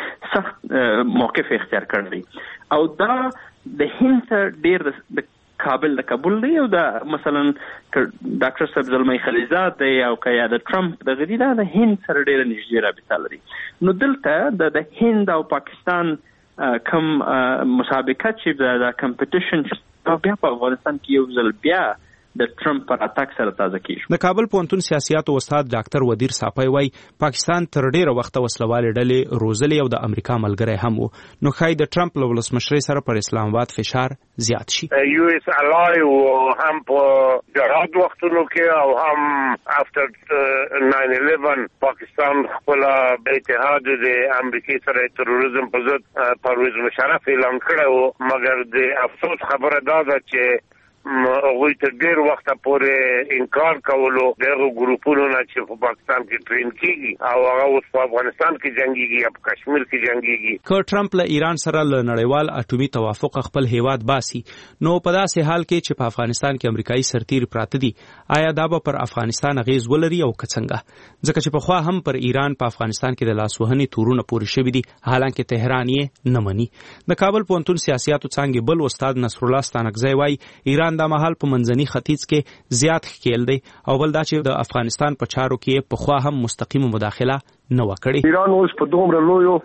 [SPEAKER 12] سخت موقف اختیار کړی او دا د هند ډېر د کابل دی او دا مثلا ډاکټر صاحب زلمي خلیزاد دی او کیا د ټرمپ د غدي دا د هند سره ډېر نږدې رابطه لري. نو دلته د هند او پاکستان کم مسابقه چې د کمپټیشن بیا په افغانستان کې یو ځل بیا د ټرمپ پر اتاک سره تازه کیږي.
[SPEAKER 11] د کابل پوهنتون سیاسياتو استاد ډاکټر ودیر صافی وايي پاکستان تر ډیره وخت وسلوال ډلې روزلې او د امریکا ملګری هم وو، نو خای د ټرمپ له ولسمشرۍ سره پر اسلام آباد فشار زیات شي.
[SPEAKER 14] یو اس الای او هم په جهاد وختونو کې او هم افټر 9/11 پاکستان خپل اتحاد د امریکای سره تروریزم په ضد پرویز مشرف اعلان کړو، مګر د افسوس خبره دا ده چې هغوی ته ډېر وخته پورې انکار کولو دغه ګروپونو نه چې په پاکستان کې ټرین کیږي او هغه اوس په افغانستان کې جنگيږي یا په کشمیر کې جنگيږي.
[SPEAKER 11] که ټرمپ له ایران سره له نړیوال اټومي توافق خپل هیواد باسي نو په داسې حال کې چې په افغانستان کې امریکایي سرتیر پراته دي آیا دا به پر افغانستان اغیز ولري او څنګه؟ ځکه چې په خوا هم پر ایران په افغانستان کې د لاسوهنې تورونه پورې شوي دي، حالانکه تهران یې نه مني. د کابل پوهنتون سیاسياتو څانګې بل استاد نصر الله ستانکزی وايي ایران د مهال په منځني ختیځ کې زیات ښکیل دی او بل دا چې د افغانستان په چارو کې په خوا هم مستقیمه مداخله نه وکړي.
[SPEAKER 6] ایران اوس په دومره لویو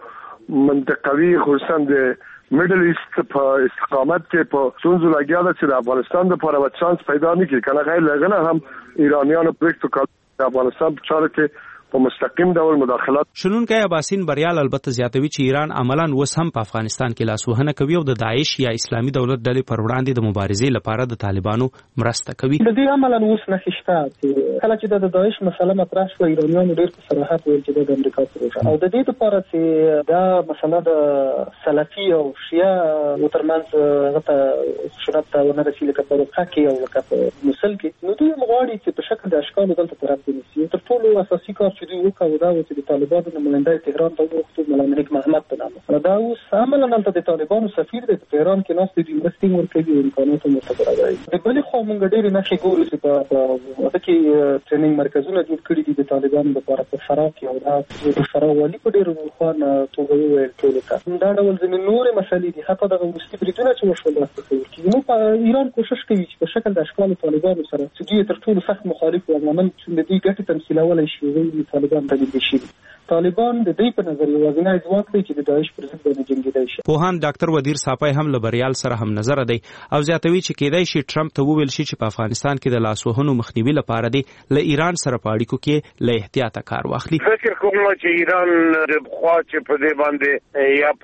[SPEAKER 6] منطقوي خصوصا د میډل ایست په استقامت کې په څونځو لګیا ده چې د افغانستان لپاره به چانس پیدا نه کړي. کنه غیر لګنه هم ایرانیانو پریکټو د افغانستان په چارو کې په مستقیم ډول مداخلات.
[SPEAKER 11] شنونکي اباسین بریال البته زیاتوي چې ایران عملاً وس هم په افغانستان کې لاسوهنه کوي او د داعش یا اسلامي دولت ډلې پر وړاندې د مبارزې لپاره د طالبانو مرسته کوي.
[SPEAKER 13] د دې عملاً وس نه شته چې کله چې د داعش مسله مطرح شو ایرانیانو ډېر په صراحت ویل چې د امریکا پروژه او د دې لپاره چې دا مسله د سلفي او شیعه وترمنځ غته شرط ونه رسیدل کړي په کې او لکه په مسل کې نو دوی مغواړي چې په شکل د اشکال دلته طرف دي تر ټولو اساسي کار چې دوی وکړو دا و چې د طالبانو نماینده تهران ته وروختو مولا ملک محمد په نامه دا اوس عملاً د طالبانو سفیر د تهران کې ناست دي مرستې ورکوي او امکانات متبرابري د بلې خوا موږ ډېر نه ګورو چې په وخت کې ټریننګ مرکزونه جوړ کړي دي د طالبانو لپاره په فراه کې او دا د فراه والی په ډېر خوان توګه ویل ټول ته دا ډول ځینې نورې مسلې دي حتی د روسي بریټونه چې وشول راځي نو په ایران کوشش کوي چې په شکل د اشکال طالبانو سره چې دوی تر ټولو سخت مخالف او عملاً چې د دې ګټې تمثیلولای شي وی طالبان ته دي شي طالبان د دې په نظر یوازینی ځواک دی چې د داعش پر ضد باندې جنګیدای شي.
[SPEAKER 11] پوهاند ډاکټر ودیر صافی هم له بریال سره هم نظر دی او زیاتوي چې کېدای شي ټرمپ ته وویل شي چې په افغانستان کې د لاسوهنو مخنیوي لپاره دی له ایران سره په اړیکو کې له احتیاطه کار واخلي.
[SPEAKER 14] فکر کوم چې ایران د خوا چې په دې باندې یا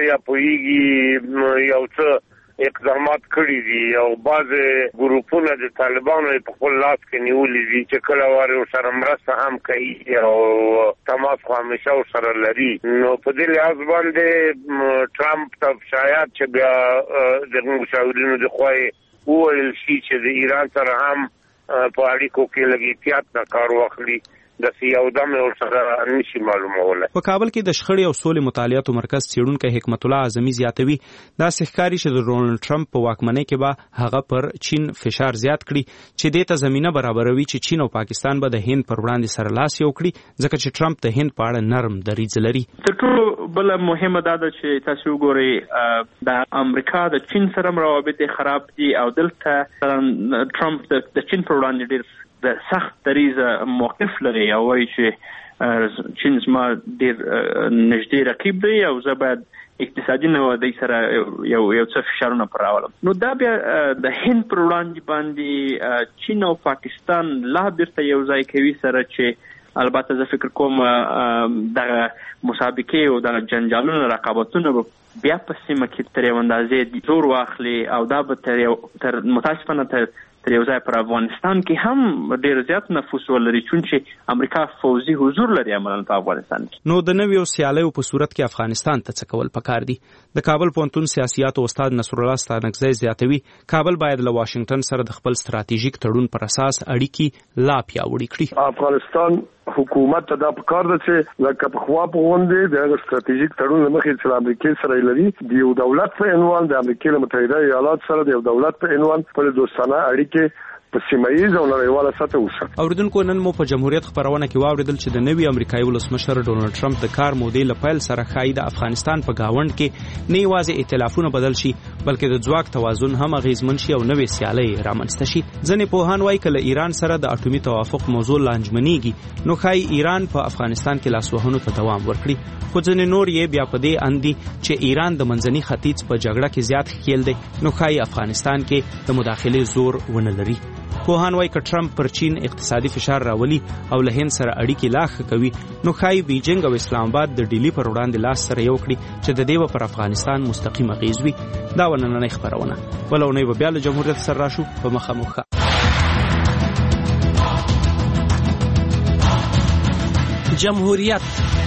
[SPEAKER 14] پوهیږي یو څه اقدامات کړی دي او بعض ګروپونه د طالبانو په خپل لاس کې نیولې دي چې کله واره سره مرسته هم کوي او تماس خو همیشه سره لري. نو په دې لحاظ باندې ټرمپ ته شاید چې بیا د مشاورینو د خوای وویل شي چې د ایران سره هم په اړیکو کې لږ احتیاط نه کار واخلي د سیاودم او سره نشي معلوموله.
[SPEAKER 11] په کابل کې د شخړې او سولې مطالعاتو مرکز څېړونکی حکمت الله اعظمي زیاتوي دا ښکاري چې د ډونلډ ټرمپ په واکمنۍ کې به هغه پر چین فشار زیات کړي چې دې ته زمينه برابروي چې چین او پاکستان به د هند پر وړاندې سره لاس یو کړي ځکه چې ټرمپ د هند په اړه نرم دریځ لري.
[SPEAKER 12] تر ټولو بل مهمه دا ده چې تاسو وګورئ د امریکا د چین سره روابط خراب دي او دلته ټرمپ د چین پر وړاندې ډېر د سخت دریځ موقف لري او وایي چې چین زما ډېر نږدې رقیب دی او زه باید اقتصادي نوادۍ سره یو څه فشارونه پر راولم. نو دا بیا د هند پر وړاندې باندې چین او پاکستان لا بیرته یو ځای کوي سره چې البته زه فکر کوم دغه مسابقې او د جنجالونو رقابتونه بیا په سیمه کې تر یو اندازې زور واخلي او دا به تر متاسفانه تر یو ځای پر افغانستان کې هم ډېر زیات نفوذ ولري چې امریکا فوزي حضور لري عملاً په افغانستان کې.
[SPEAKER 11] نو د نویو سیالیو په صورت کې افغانستان ته څه کول پکار دي؟ د کابل پوهنتون سیاسياتو استاد نصر الله ستانکزی زیاتوي کابل باید له واشنگټن سره د خپل ستراتیژیک تړون پر اساس اړیکې لا پیاوړې کړي.
[SPEAKER 6] افغانستان حکومت ته دا پکار ده چې لکه په خوا په غونډې د ستراتیژیک تړون لمخې چې امریکا سره لري د یو دولت په عنوان د امریکا متحده ایالات سره د یو دولت په عنوان پر دوستانه اړیکې په سیمایي او نړیواله سطح وساتي.
[SPEAKER 11] اوریدونکو نن مو په جمهوریت خبرونه کې واوریدل چې د نوي امریکایي ولسمشر ډونلډ ټرمپ د کار مودې لپاره سره خای د افغانستان په گاوند کې نه یوازې ائتلافونه بدل شي بلکې د ځواک توازن هم غیزمن شي او نوې سیالي رامنځته شي. ځنې پوهان وايي کله ایران سره د اټومي توافق موضوع لانجمنيږي نو خای ایران په افغانستان کې لاسوهنو ته دوام ورکړي. خو ځنې نور یې بیا په دې اندي چې ایران د منځني ختیځ په جګړه کې زیات خېل دی نو خای افغانستان کې د مداخله زور ونه لري. پوهان وايي چې ټرمپ پر چین اقتصادي فشار راولي او له هند سره اړیکې لاخ کوي نو خای بیجینګ او اسلام آباد د ډیلی پر وړاندې لاس سره یو کړي چې د دې پر افغانستان مستقیم اغیز وي. دا ونننۍ خبرونه ولونه به بیا له جمهوریت سره راشو په مخامخ.
[SPEAKER 15] جمهوریت